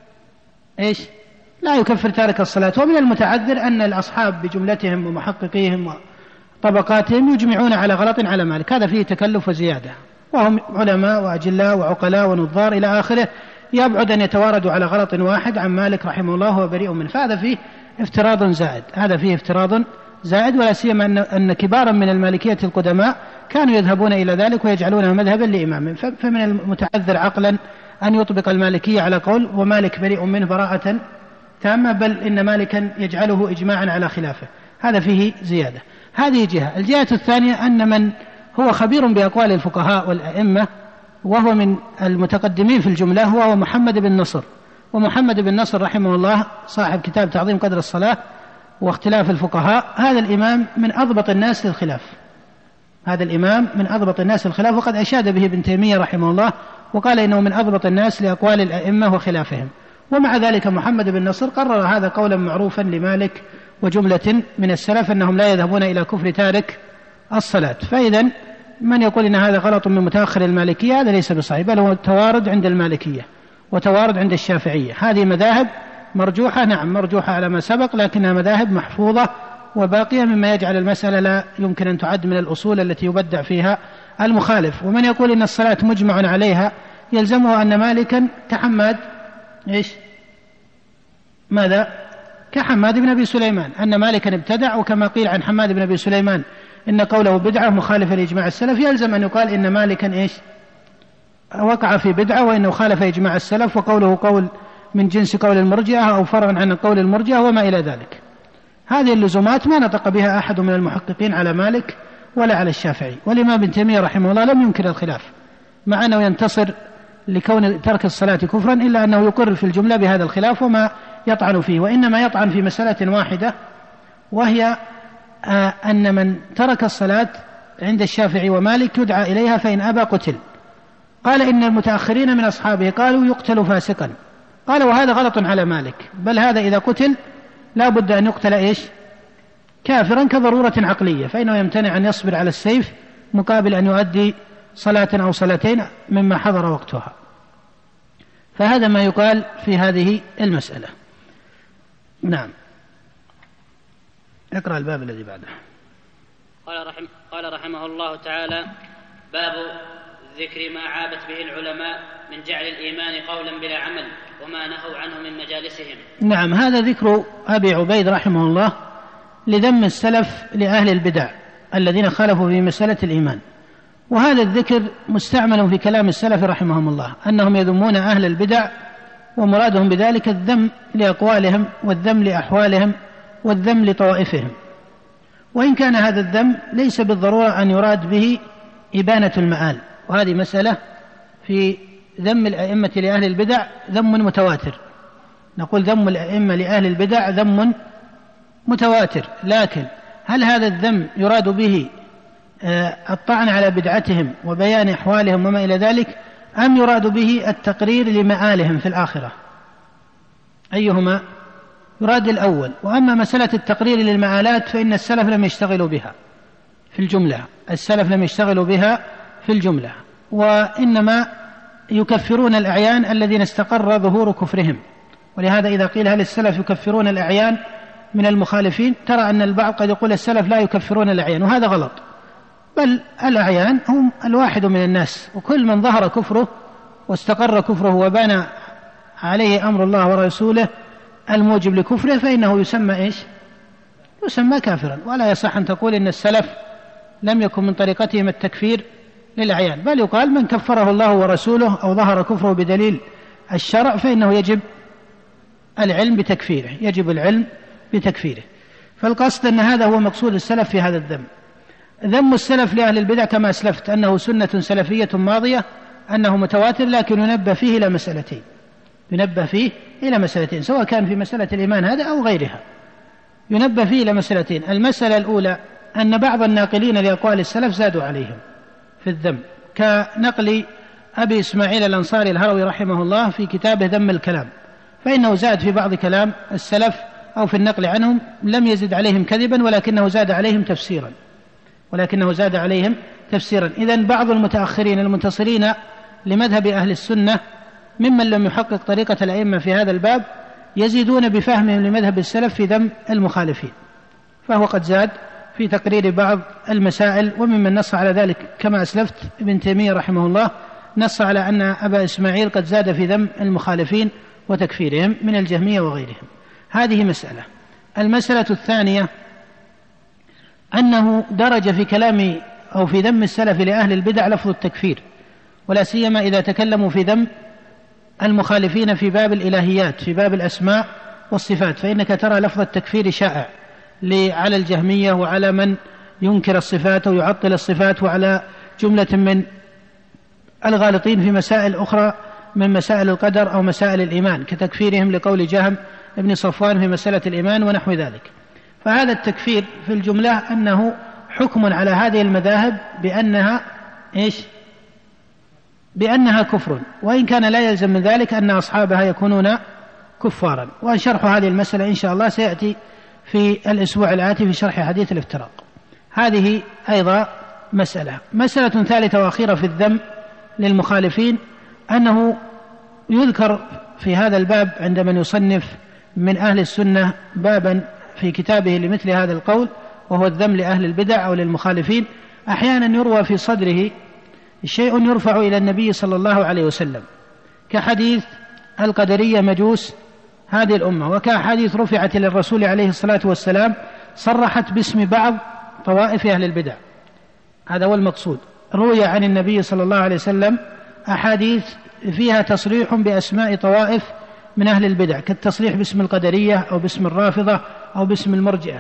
لا يكفر تارك الصلاة. ومن المتعذر أن الأصحاب بجملتهم ومحققيهم وطبقاتهم يجمعون على غلط على مالك، هذا فيه تكلف وزيادة، وهم علماء وأجلاء وعقلاء ونظار إلى آخره، يبعد أن يتواردوا على غلط واحد عن مالك رحمه الله وبريء منه، فهذا فيه افتراض زائد، هذا فيه افتراض زائد. ولا سيما أن كبارا من المالكية القدماء كانوا يذهبون إلى ذلك ويجعلونه مذهبا لإمام، فمن المتعذر عقلا أن يطبق المالكية على قول ومالك بريء منه براءة تامة، بل إن مالكا يجعله إجماعا على خلافه، هذا فيه زيادة. هذه جهة. الجهة الثانية أن من هو خبير بأقوال الفقهاء والأئمة وهو من المتقدمين في الجملة هو محمد بن نصر، ومحمد بن نصر رحمه الله صاحب كتاب تعظيم قدر الصلاة واختلاف الفقهاء، هذا الإمام من أضبط الناس للخلاف، هذا الإمام من أضبط الناس للخلاف، وقد أشاد به ابن تيمية رحمه الله وقال إنه من أضبط الناس لأقوال الأئمة وخلافهم. ومع ذلك محمد بن نصر قرر هذا قولا معروفا لمالك وجملة من السلف أنهم لا يذهبون إلى كفر تارك الصلاة. فإذا من يقول إن هذا غلط من متأخر المالكية هذا ليس بصحيح، بل هو توارد عند المالكية وتوارد عند الشافعية. هذه مذاهب مرجوحة، نعم مرجوحة على ما سبق، لكنها مذاهب محفوظة وباقية، مما يجعل المسألة لا يمكن أن تعد من الأصول التي يبدع فيها المخالف. ومن يقول إن الصلاة مجمع عليها يلزمه أن مالكا كحماد ماذا؟ كحماد بن أبي سليمان، أن مالكا ابتدع، وكما قيل عن حماد بن أبي سليمان إن قوله بدعة مخالفة لإجماع السلف، يلزم أن يقال إن مالكا وقع في بدعة وإنه خالف إجماع السلف، وقوله قول من جنس قول المرجئة أو فرع عن قول المرجئة وما إلى ذلك. هذه اللزومات ما نطق بها أحد من المحققين على مالك ولا على الشافعي. والإمام ابن تيمية رحمه الله لم ينكر الخلاف، مع أنه ينتصر لكون ترك الصلاة كفرا، إلا أنه يقر في الجملة بهذا الخلاف وما يطعن فيه، وإنما يطعن في مسألة واحدة، وهي أن من ترك الصلاة عند الشافعي ومالك يدعى إليها فإن أبى قتل. قال إن المتأخرين من أصحابه قالوا يقتل فاسقا، قال وهذا غلط على مالك، بل هذا إذا قتل لا بد أن يقتل كافرا كضرورة عقلية، فإنه يمتنع أن يصبر على السيف مقابل أن يؤدي صلاة أو صلاتين مما حضر وقتها. فهذا ما يقال في هذه المسألة. نعم، اقرأ الباب الذي بعده. قال رحمه الله تعالى: باب ذكر ما عابت به العلماء من جعل الإيمان قولا بلا عمل وما نهوا عنه من مجالسهم. نعم، هذا ذكر أبي عبيد رحمه الله لذم السلف لأهل البدع الذين خالفوا في مسألة الإيمان. وهذا الذكر مستعمل في كلام السلف رحمهم الله، أنهم يذمون أهل البدع ومرادهم بذلك الذم لأقوالهم والذم لأحوالهم والذم لطوائفهم. وإن كان هذا الذم ليس بالضرورة أن يراد به إبانة المآل، وهذه مسألة في ذم الأئمة لأهل البدع ذم متواتر، نقول ذم الأئمة لأهل البدع ذم متواتر، لكن هل هذا الذم يراد به الطعن على بدعتهم وبيان أحوالهم وما إلى ذلك، أم يراد به التقرير لمآلهم في الآخرة؟ أيهما؟ يراد الأول. وأما مسألة التقرير للمآلات فإن السلف لم يشتغلوا بها في الجملة، السلف لم يشتغلوا بها في الجملة، وإنما يكفرون الأعيان الذين استقر ظهور كفرهم. ولهذا إذا قيل هل السلف يكفرون الأعيان من المخالفين، ترى أن البعض قد يقول السلف لا يكفرون الأعيان، وهذا غلط، بل الأعيان هم الواحد من الناس، وكل من ظهر كفره واستقر كفره وبان عليه أمر الله ورسوله الموجب لكفره فإنه يسمى يسمى كافرا. ولا يصح أن تقول إن السلف لم يكن من طريقتهم التكفير للأعيان، بل يقال من كفره الله ورسوله أو ظهر كفره بدليل الشرع فإنه يجب العلم بتكفيره، يجب العلم بتكفيره. فالقصد أن هذا هو مقصود السلف في هذا الذم. ذم السلف لأهل البدع كما أسلفت أنه سنة سلفية ماضية أنه متواتر، لكن ينبه فيه إلى مسألتين سواء كان في مسألة الإيمان هذا أو غيرها. ينبه فيه إلى مسألتين. المسألة الأولى أن بعض الناقلين لأقوال السلف زادوا عليهم في الذم، كنقل أبي إسماعيل الأنصاري الهروي رحمه الله في كتابه ذم الكلام، فإنه زاد في بعض كلام السلف أو في النقل عنهم، لم يزد عليهم كذبا ولكنه زاد عليهم تفسيرا. إذن بعض المتأخرين المنتصرين لمذهب أهل السنة ممن لم يحقق طريقة الأئمة في هذا الباب يزيدون بفهمهم لمذهب السلف في ذم المخالفين، فهو قد زاد في تقرير بعض المسائل. وممن نص على ذلك كما أسلفت ابن تيمية رحمه الله نص على أن أبا إسماعيل قد زاد في ذم المخالفين وتكفيرهم من الجهمية وغيرهم. هذه مسألة. المسألة الثانية أنه درج في كلام أو في ذم السلف لأهل البدع لفظ التكفير، ولا سيما إذا تكلموا في ذم المخالفين في باب الإلهيات في باب الأسماء والصفات، فإنك ترى لفظ التكفير شائع على الجهمية وعلى من ينكر الصفات ويعطل الصفات وعلى جملة من الغالطين في مسائل أخرى من مسائل القدر أو مسائل الإيمان، كتكفيرهم لقول جهم ابن صفوان في مسألة الإيمان ونحو ذلك. فهذا التكفير في الجملة أنه حكم على هذه المذاهب بأنها كفر، وإن كان لا يلزم من ذلك أن أصحابها يكونون كفارا. وشرح هذه المسألة إن شاء الله سيأتي في الأسبوع الآتي في شرح حديث الافتراق. هذه أيضا مسألة ثالثة وأخيرة في الذم للمخالفين، أنه يذكر في هذا الباب عند من يصنف من أهل السنة بابا في كتابه لمثل هذا القول، وهو الذم لأهل البدع أو للمخالفين. أحيانا يروى في صدره شيء يرفع إلى النبي صلى الله عليه وسلم، كحديث القدرية مجوس هذه الأمة، وكحديث رفعت إلى الرسول عليه الصلاة والسلام صرحت باسم بعض طوائف أهل البدع. هذا هو المقصود. روي عن النبي صلى الله عليه وسلم أحاديث فيها تصريح بأسماء طوائف من أهل البدع، كالتصريح باسم القدرية أو باسم الرافضة أو باسم المرجئة.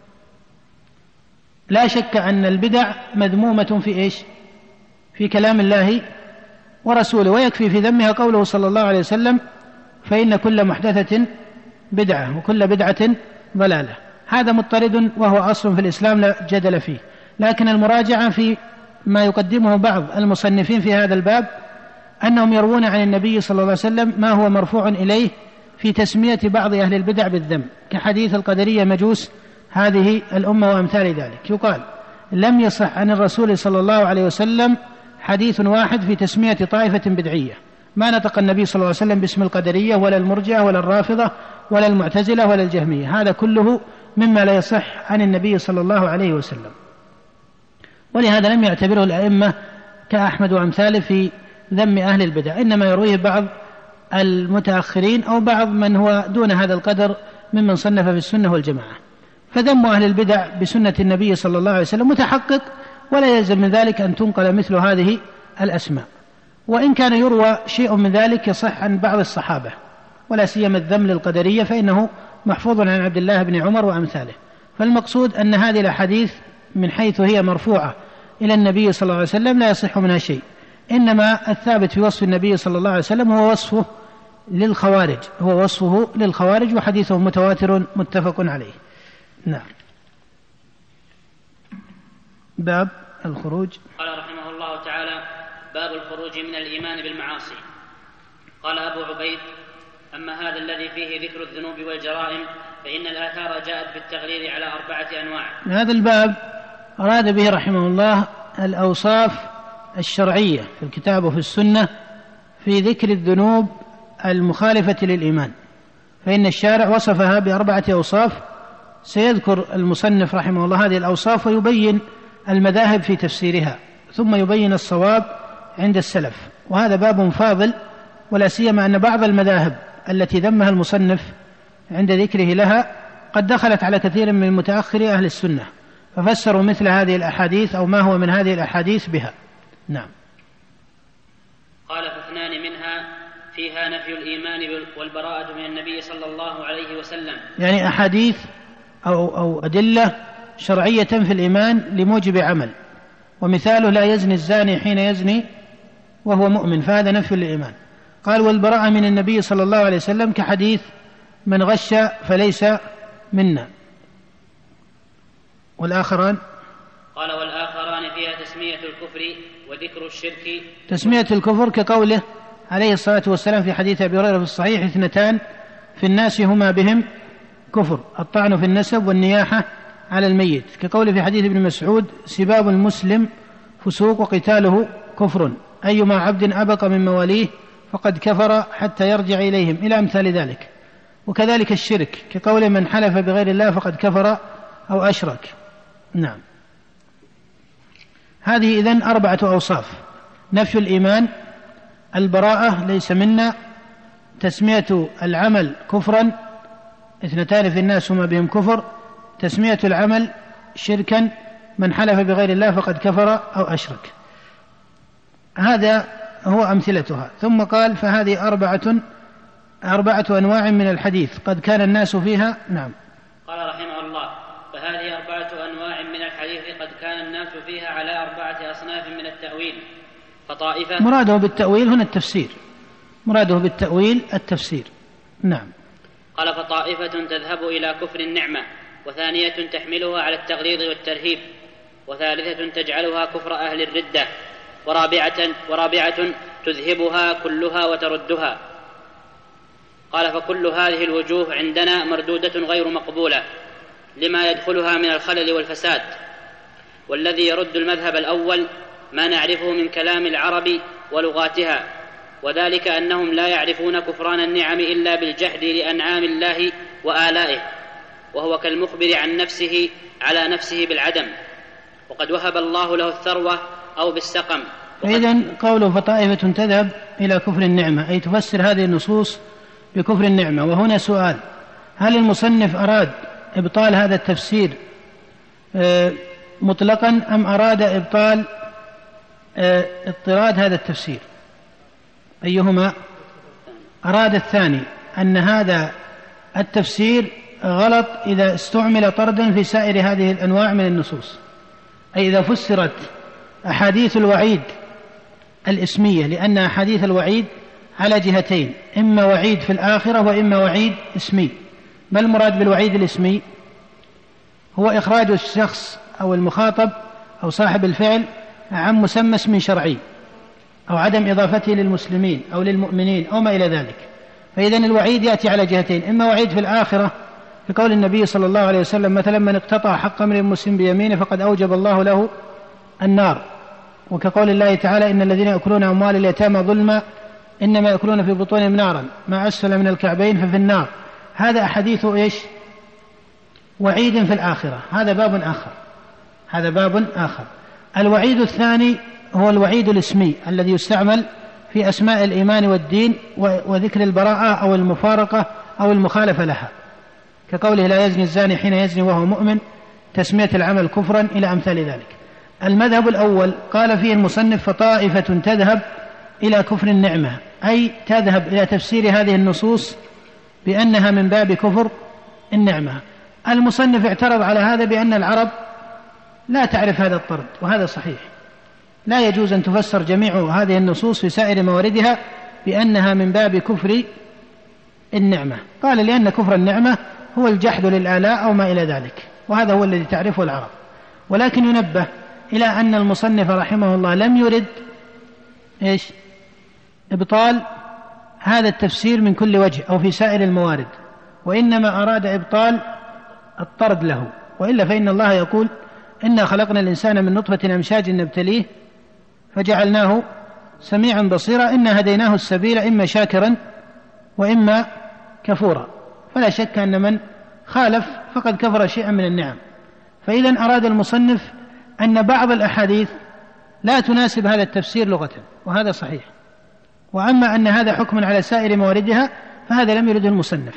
لا شك أن البدع مذمومة في كلام الله ورسوله، ويكفي في ذمها قوله صلى الله عليه وسلم: فإن كل محدثة بدعة وكل بدعة ضلالة. هذا مضطرد وهو أصل في الإسلام لا جدل فيه، لكن المراجعة في ما يقدمه بعض المصنفين في هذا الباب أنهم يروون عن النبي صلى الله عليه وسلم ما هو مرفوع إليه في تسمية بعض أهل البدع بالذم، كحديث القدرية مجوس هذه الأمة وأمثال ذلك. يقال: لم يصح عن الرسول صلى الله عليه وسلم حديث واحد في تسمية طائفة بدعية، ما نطق النبي صلى الله عليه وسلم باسم القدرية ولا المرجئة ولا الرافضة ولا المعتزلة ولا الجهمية. هذا كله مما لا يصح عن النبي صلى الله عليه وسلم، ولهذا لم يعتبره الأئمة كأحمد وأمثاله في ذم أهل البدع، إنما يرويه بعض المتأخرين أو بعض من هو دون هذا القدر ممن صنف في السنة والجماعة. فذم أهل البدع بسنة النبي صلى الله عليه وسلم متحقق، ولا يلزم من ذلك أن تنقل مثل هذه الأسماء، وإن كان يروى شيء من ذلك يصح عن بعض الصحابة، ولا سيما الذم للقدرية فإنه محفوظ عن عبد الله بن عمر وأمثاله. فالمقصود أن هذه الأحاديث من حيث هي مرفوعة إلى النبي صلى الله عليه وسلم لا يصح منها شيء، إنما الثابت في وصف النبي صلى الله عليه وسلم هو وصفه للخوارج، وحديثه متواتر متفق عليه. نعم. باب الخروج. قال رحمه الله تعالى: باب الخروج من الإيمان بالمعاصي. قال أبو عبيد: أما هذا الذي فيه ذكر الذنوب والجرائم فإن الآثار جاءت بالتغليظ على 4 أنواع. هذا الباب أراد به رحمه الله الأوصاف الشرعية في الكتاب وفي السنة في ذكر الذنوب المخالفة للإيمان، فإن الشارع وصفها ب4 أوصاف. سيذكر المصنف رحمه الله هذه الأوصاف ويبين المذاهب في تفسيرها، ثم يبين الصواب عند السلف. وهذا باب فاضل، ولا سيما أن بعض المذاهب التي ذمها المصنف عند ذكره لها قد دخلت على كثير من متأخري أهل السنة، ففسروا مثل هذه الأحاديث أو ما هو من هذه الأحاديث بها. نعم. قال: ف2 منها فيها نفي الإيمان والبراءة من النبي صلى الله عليه وسلم، يعني أحاديث أو أدلة شرعية في الإيمان لموجب عمل. ومثاله: لا يزني الزاني حين يزني وهو مؤمن، فهذا نفي للإيمان. قال والبراءة من النبي صلى الله عليه وسلم كحديث من غش فليس منا. والآخران قال والآخران فيها تسمية الكفر وذكر الشرك. تسمية الكفر كقوله عليه الصلاة والسلام في حديث أبي هريرة في الصحيح: اثنتان في الناس هما بهم كفر، الطعن في النسب والنياحة على الميت، كقوله في حديث ابن مسعود: سباب المسلم فسوق وقتاله كفر، أيما عبد أبق من مواليه فقد كفر حتى يرجع إليهم، إلى أمثال ذلك. وكذلك الشرك كقول من حلف بغير الله فقد كفر أو أشرك. نعم. هذه إذن 4 أوصاف: نفي الإيمان، البراءة ليس منا، تسمية العمل كفرا، اثنتان في الناس هما بهم كفر، تسمية العمل شركا، من حلف بغير الله فقد كفر أو أشرك. هذا هو أمثلتها. ثم قال: فهذه 4 أنواع من الحديث قد كان الناس فيها. نعم. قال رحمه الله: فهذه 4 أنواع من الحديث قد كان الناس فيها على 4 أصناف من التأويل. فطائفة، مراده بالتأويل هنا التفسير، مراده بالتأويل التفسير. نعم. قال: فطائفة تذهب إلى كفر النعمة، وثانية تحملها على التغليظ والترهيب، وثالثة تجعلها كفر أهل الردة، ورابعة تذهبها كلها وتردها. قال: فكل هذه الوجوه عندنا مردودة غير مقبولة لما يدخلها من الخلل والفساد. والذي يرد المذهب الأول ما نعرفه من كلام العرب ولغاتها، وذلك أنهم لا يعرفون كفران النعم إلا بالجحد لأنعام الله وآلائه، وهو كالمخبر عن نفسه على نفسه بالعدم، وقد وهب الله له الثروة أو بالسقم. فإذن قوله فطائفة تذهب إلى كفر النعمة أي تفسر هذه النصوص بكفر النعمة. وهنا سؤال: هل المصنف أراد إبطال هذا التفسير مطلقا أم أراد إبطال اضطراد هذا التفسير؟ أيهما؟ أراد الثاني، أن هذا التفسير غلط إذا استعمل طردا في سائر هذه الأنواع من النصوص، أي إذا فسرت أحاديث الوعيد الإسمية، لأن أحاديث الوعيد على جهتين: إما وعيد في الآخرة وإما وعيد اسمي. ما المراد بالوعيد الاسمي؟ هو إخراج الشخص أو المخاطب أو صاحب الفعل عن مسمى اسم شرعي، أو عدم إضافته للمسلمين أو للمؤمنين أو ما إلى ذلك. فإذن الوعيد يأتي على جهتين: إما وعيد في الآخرة في قول النبي صلى الله عليه وسلم مثلا: من اقتطع حق امرئ مسلم بيمينه فقد أوجب الله له النار، وكقول الله تعالى: إن الذين يأكلون أموال اليتامى ظلما إنما يأكلون في بطونهم نارا ما أسفل من الكعبين ففي النار. هذا أحاديث إيش؟ وعيد في الآخرة. هذا باب آخر. الوعيد الثاني هو الوعيد الاسمي الذي يستعمل في أسماء الإيمان والدين وذكر البراءة أو المفارقة أو المخالفة لها، كقوله: لا يزني الزاني حين يزني وهو مؤمن، تسمية العمل كفرا، إلى أمثال ذلك. المذهب الأول قال فيه المصنف: فطائفة تذهب إلى كفر النعمة، أي تذهب إلى تفسير هذه النصوص بأنها من باب كفر النعمة. المصنف اعترض على هذا بأن العرب لا تعرف هذا الطرد، وهذا صحيح. لا يجوز أن تفسر جميع هذه النصوص في سائر مواردها بأنها من باب كفر النعمة. قال: لأن كفر النعمة هو الجحد للآلاء أو ما إلى ذلك، وهذا هو الذي تعرفه العرب. ولكن ينبه إلى أن المصنف رحمه الله لم يرد إبطال هذا التفسير من كل وجه أو في سائر الموارد، وإنما أراد إبطال الطرد له. وإلا فإن الله يقول: إنا خلقنا الإنسان من نطفة أمشاج نبتليه فجعلناه سميعا بصيرا، إنا هديناه السبيل إما شاكرا وإما كفورا. فلا شك أن من خالف فقد كفر شيئا من النعم. فإذا أراد المصنف أن بعض الأحاديث لا تناسب هذا التفسير لغة، وهذا صحيح. وأما أن هذا حكم على سائر مواردها فهذا لم يرد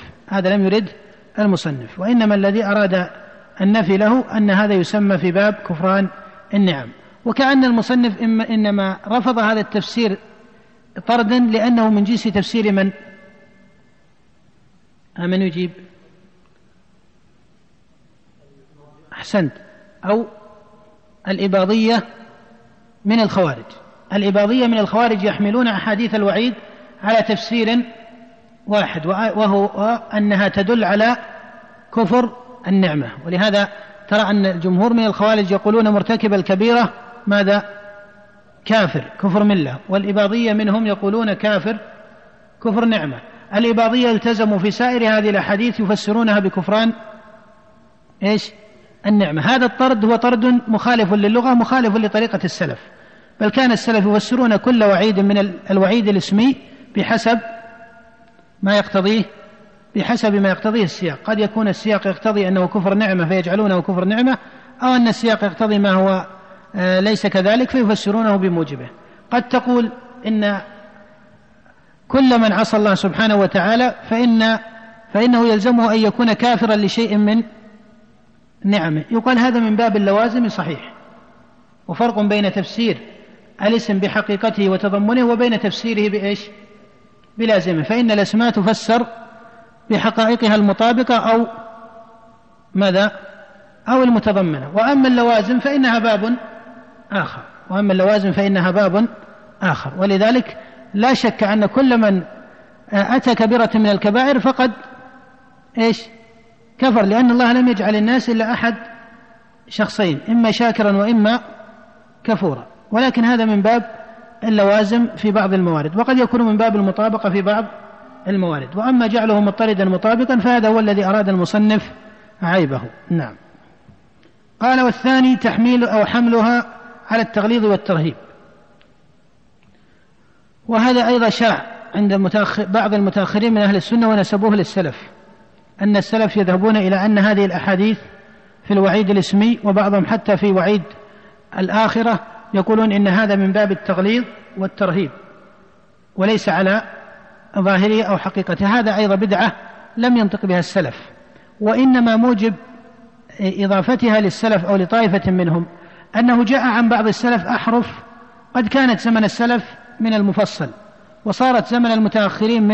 المصنف، وإنما الذي أراد النفي له أن هذا يسمى في باب كفران النعم. وكأن المصنف إنما رفض هذا التفسير طردا لأنه من جنس تفسير من يجيب؟ أحسنت. أو الإباضية من الخوارج. الإباضية من الخوارج يحملون أحاديث الوعيد على تفسير واحد، وهو أنها تدل على كفر النعمة. ولهذا ترى أن الجمهور من الخوارج يقولون مرتكب الكبيرة ماذا؟ كافر، كفر ملة. والإباضية منهم يقولون كافر كفر نعمة. الإباضية التزموا في سائر هذه الأحاديث يفسرونها بكفران النعمة. هذا الطرد هو طرد مخالف للغة، مخالف لطريقة السلف، بل كان السلف يفسرون كل وعيد من الوعيد الاسمي بحسب ما يقتضيه السياق. قد يكون السياق يقتضي أنه كفر نعمة فيجعلونه كفر نعمة، أو أن السياق يقتضي ما هو ليس كذلك فيفسرونه بموجبه. قد تقول إن كل من عصى الله سبحانه وتعالى فإنه يلزمه أن يكون كافرا لشيء من نعمه. يقال هذا من باب اللوازم صحيح، وفرق بين تفسير الاسم بحقيقته وتضمنه وبين تفسيره بلازمه. فإن الأسماء تفسر بحقائقها المطابقة أو المتضمنة، وأما اللوازم فإنها باب آخر. ولذلك لا شك أن كل من أتى كبيرة من الكبائر فقد كفر، لأن الله لم يجعل الناس إلا أحد شخصين، إما شاكرا وإما كفورا. ولكن هذا من باب اللوازم في بعض الموارد، وقد يكون من باب المطابقة في بعض الموارد. وأما جعله مضطردا مطابقا فهذا هو الذي أراد المصنف عيبه. نعم. قال: والثاني تحميل أو حملها على التغليظ والترهيب. وهذا أيضا شاع عند بعض المتأخرين من أهل السنة ونسبوه للسلف، أن السلف يذهبون إلى أن هذه الأحاديث في الوعيد الاسمي، وبعضهم حتى في وعيد الآخرة يقولون إن هذا من باب التغليظ والترهيب وليس على ظاهره أو حقيقته. هذا أيضا بدعة لم ينطق بها السلف، وإنما موجب إضافتها للسلف أو لطائفة منهم أنه جاء عن بعض السلف أحرف قد كانت زمن السلف من المفصل، وصارت زمن المتأخرين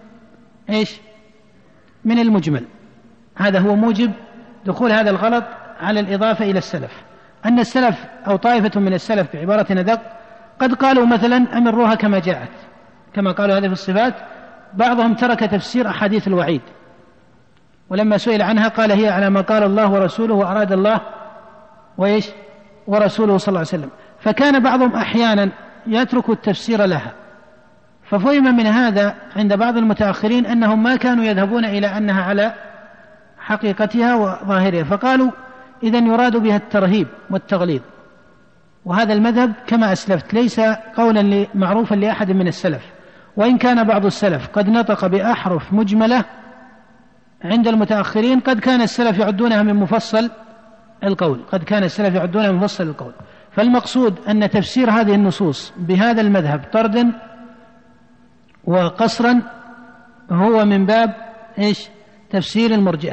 من المجمل. هذا هو موجب دخول هذا الغلط على الإضافة إلى السلف، أن السلف أو طائفة من السلف بعبارة أدق قد قالوا مثلا أمروها كما جاءت، كما قالوا هذا في الصفات. بعضهم ترك تفسير أحاديث الوعيد، ولما سئل عنها قال هي على ما قال الله ورسوله وأراد الله ورسوله صلى الله عليه وسلم. فكان بعضهم أحيانا يترك التفسير لها، ففهم من هذا عند بعض المتأخرين أنهم ما كانوا يذهبون إلى أنها على حقيقتها وظاهرها، فقالوا إذن يراد بها الترهيب والتغليظ. وهذا المذهب كما أسلفت ليس قولا معروفا لأحد من السلف، وإن كان بعض السلف قد نطق بأحرف مجملة عند المتأخرين قد كان السلف يعدونها من مفصل القول. فالمقصود أن تفسير هذه النصوص بهذا المذهب طردا وقصرا هو من باب تفسير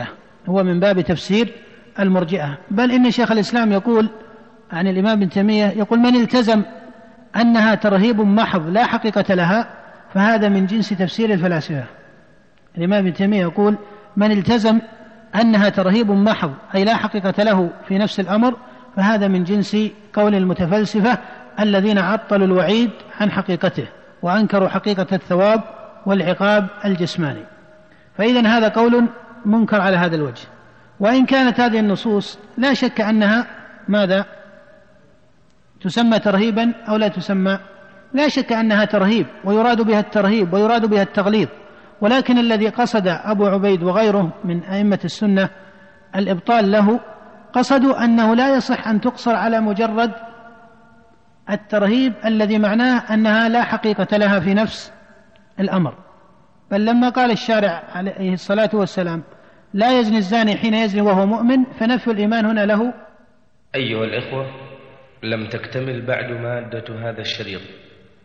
المرجئة. بل إن شيخ الإسلام يقول عن الإمام ابن تيمية يقول: من التزم أنها ترهيب محض لا حقيقة لها فهذا من جنس تفسير الفلاسفة. الإمام ابن تيمية يقول: من التزم أنها ترهيب محض أي لا حقيقة له في نفس الأمر فهذا من جنس قول المتفلسفة الذين عطلوا الوعيد عن حقيقته وأنكروا حقيقة الثواب والعقاب الجسماني. فإذن هذا قول منكر على هذا الوجه. وإن كانت هذه النصوص لا شك أنها ماذا؟ تسمى ترهيبا أو لا تسمى؟ لا شك أنها ترهيب، ويراد بها الترهيب ويراد بها التغليظ، ولكن الذي قصد أبو عبيد وغيره من أئمة السنة الإبطال له قصدوا أنه لا يصح أن تقصر على مجرد الترهيب الذي معناه أنها لا حقيقة لها في نفس الأمر. بل لما قال الشارع عليه الصلاة والسلام: لا يزني الزاني حين يزني وهو مؤمن، فنفي الإيمان هنا له. أيها الإخوة، لم تكتمل بعد مادة هذا الشريط،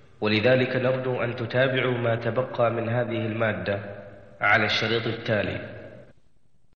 ولذلك نرجو أن تتابعوا ما تبقى من هذه المادة على الشريط التالي.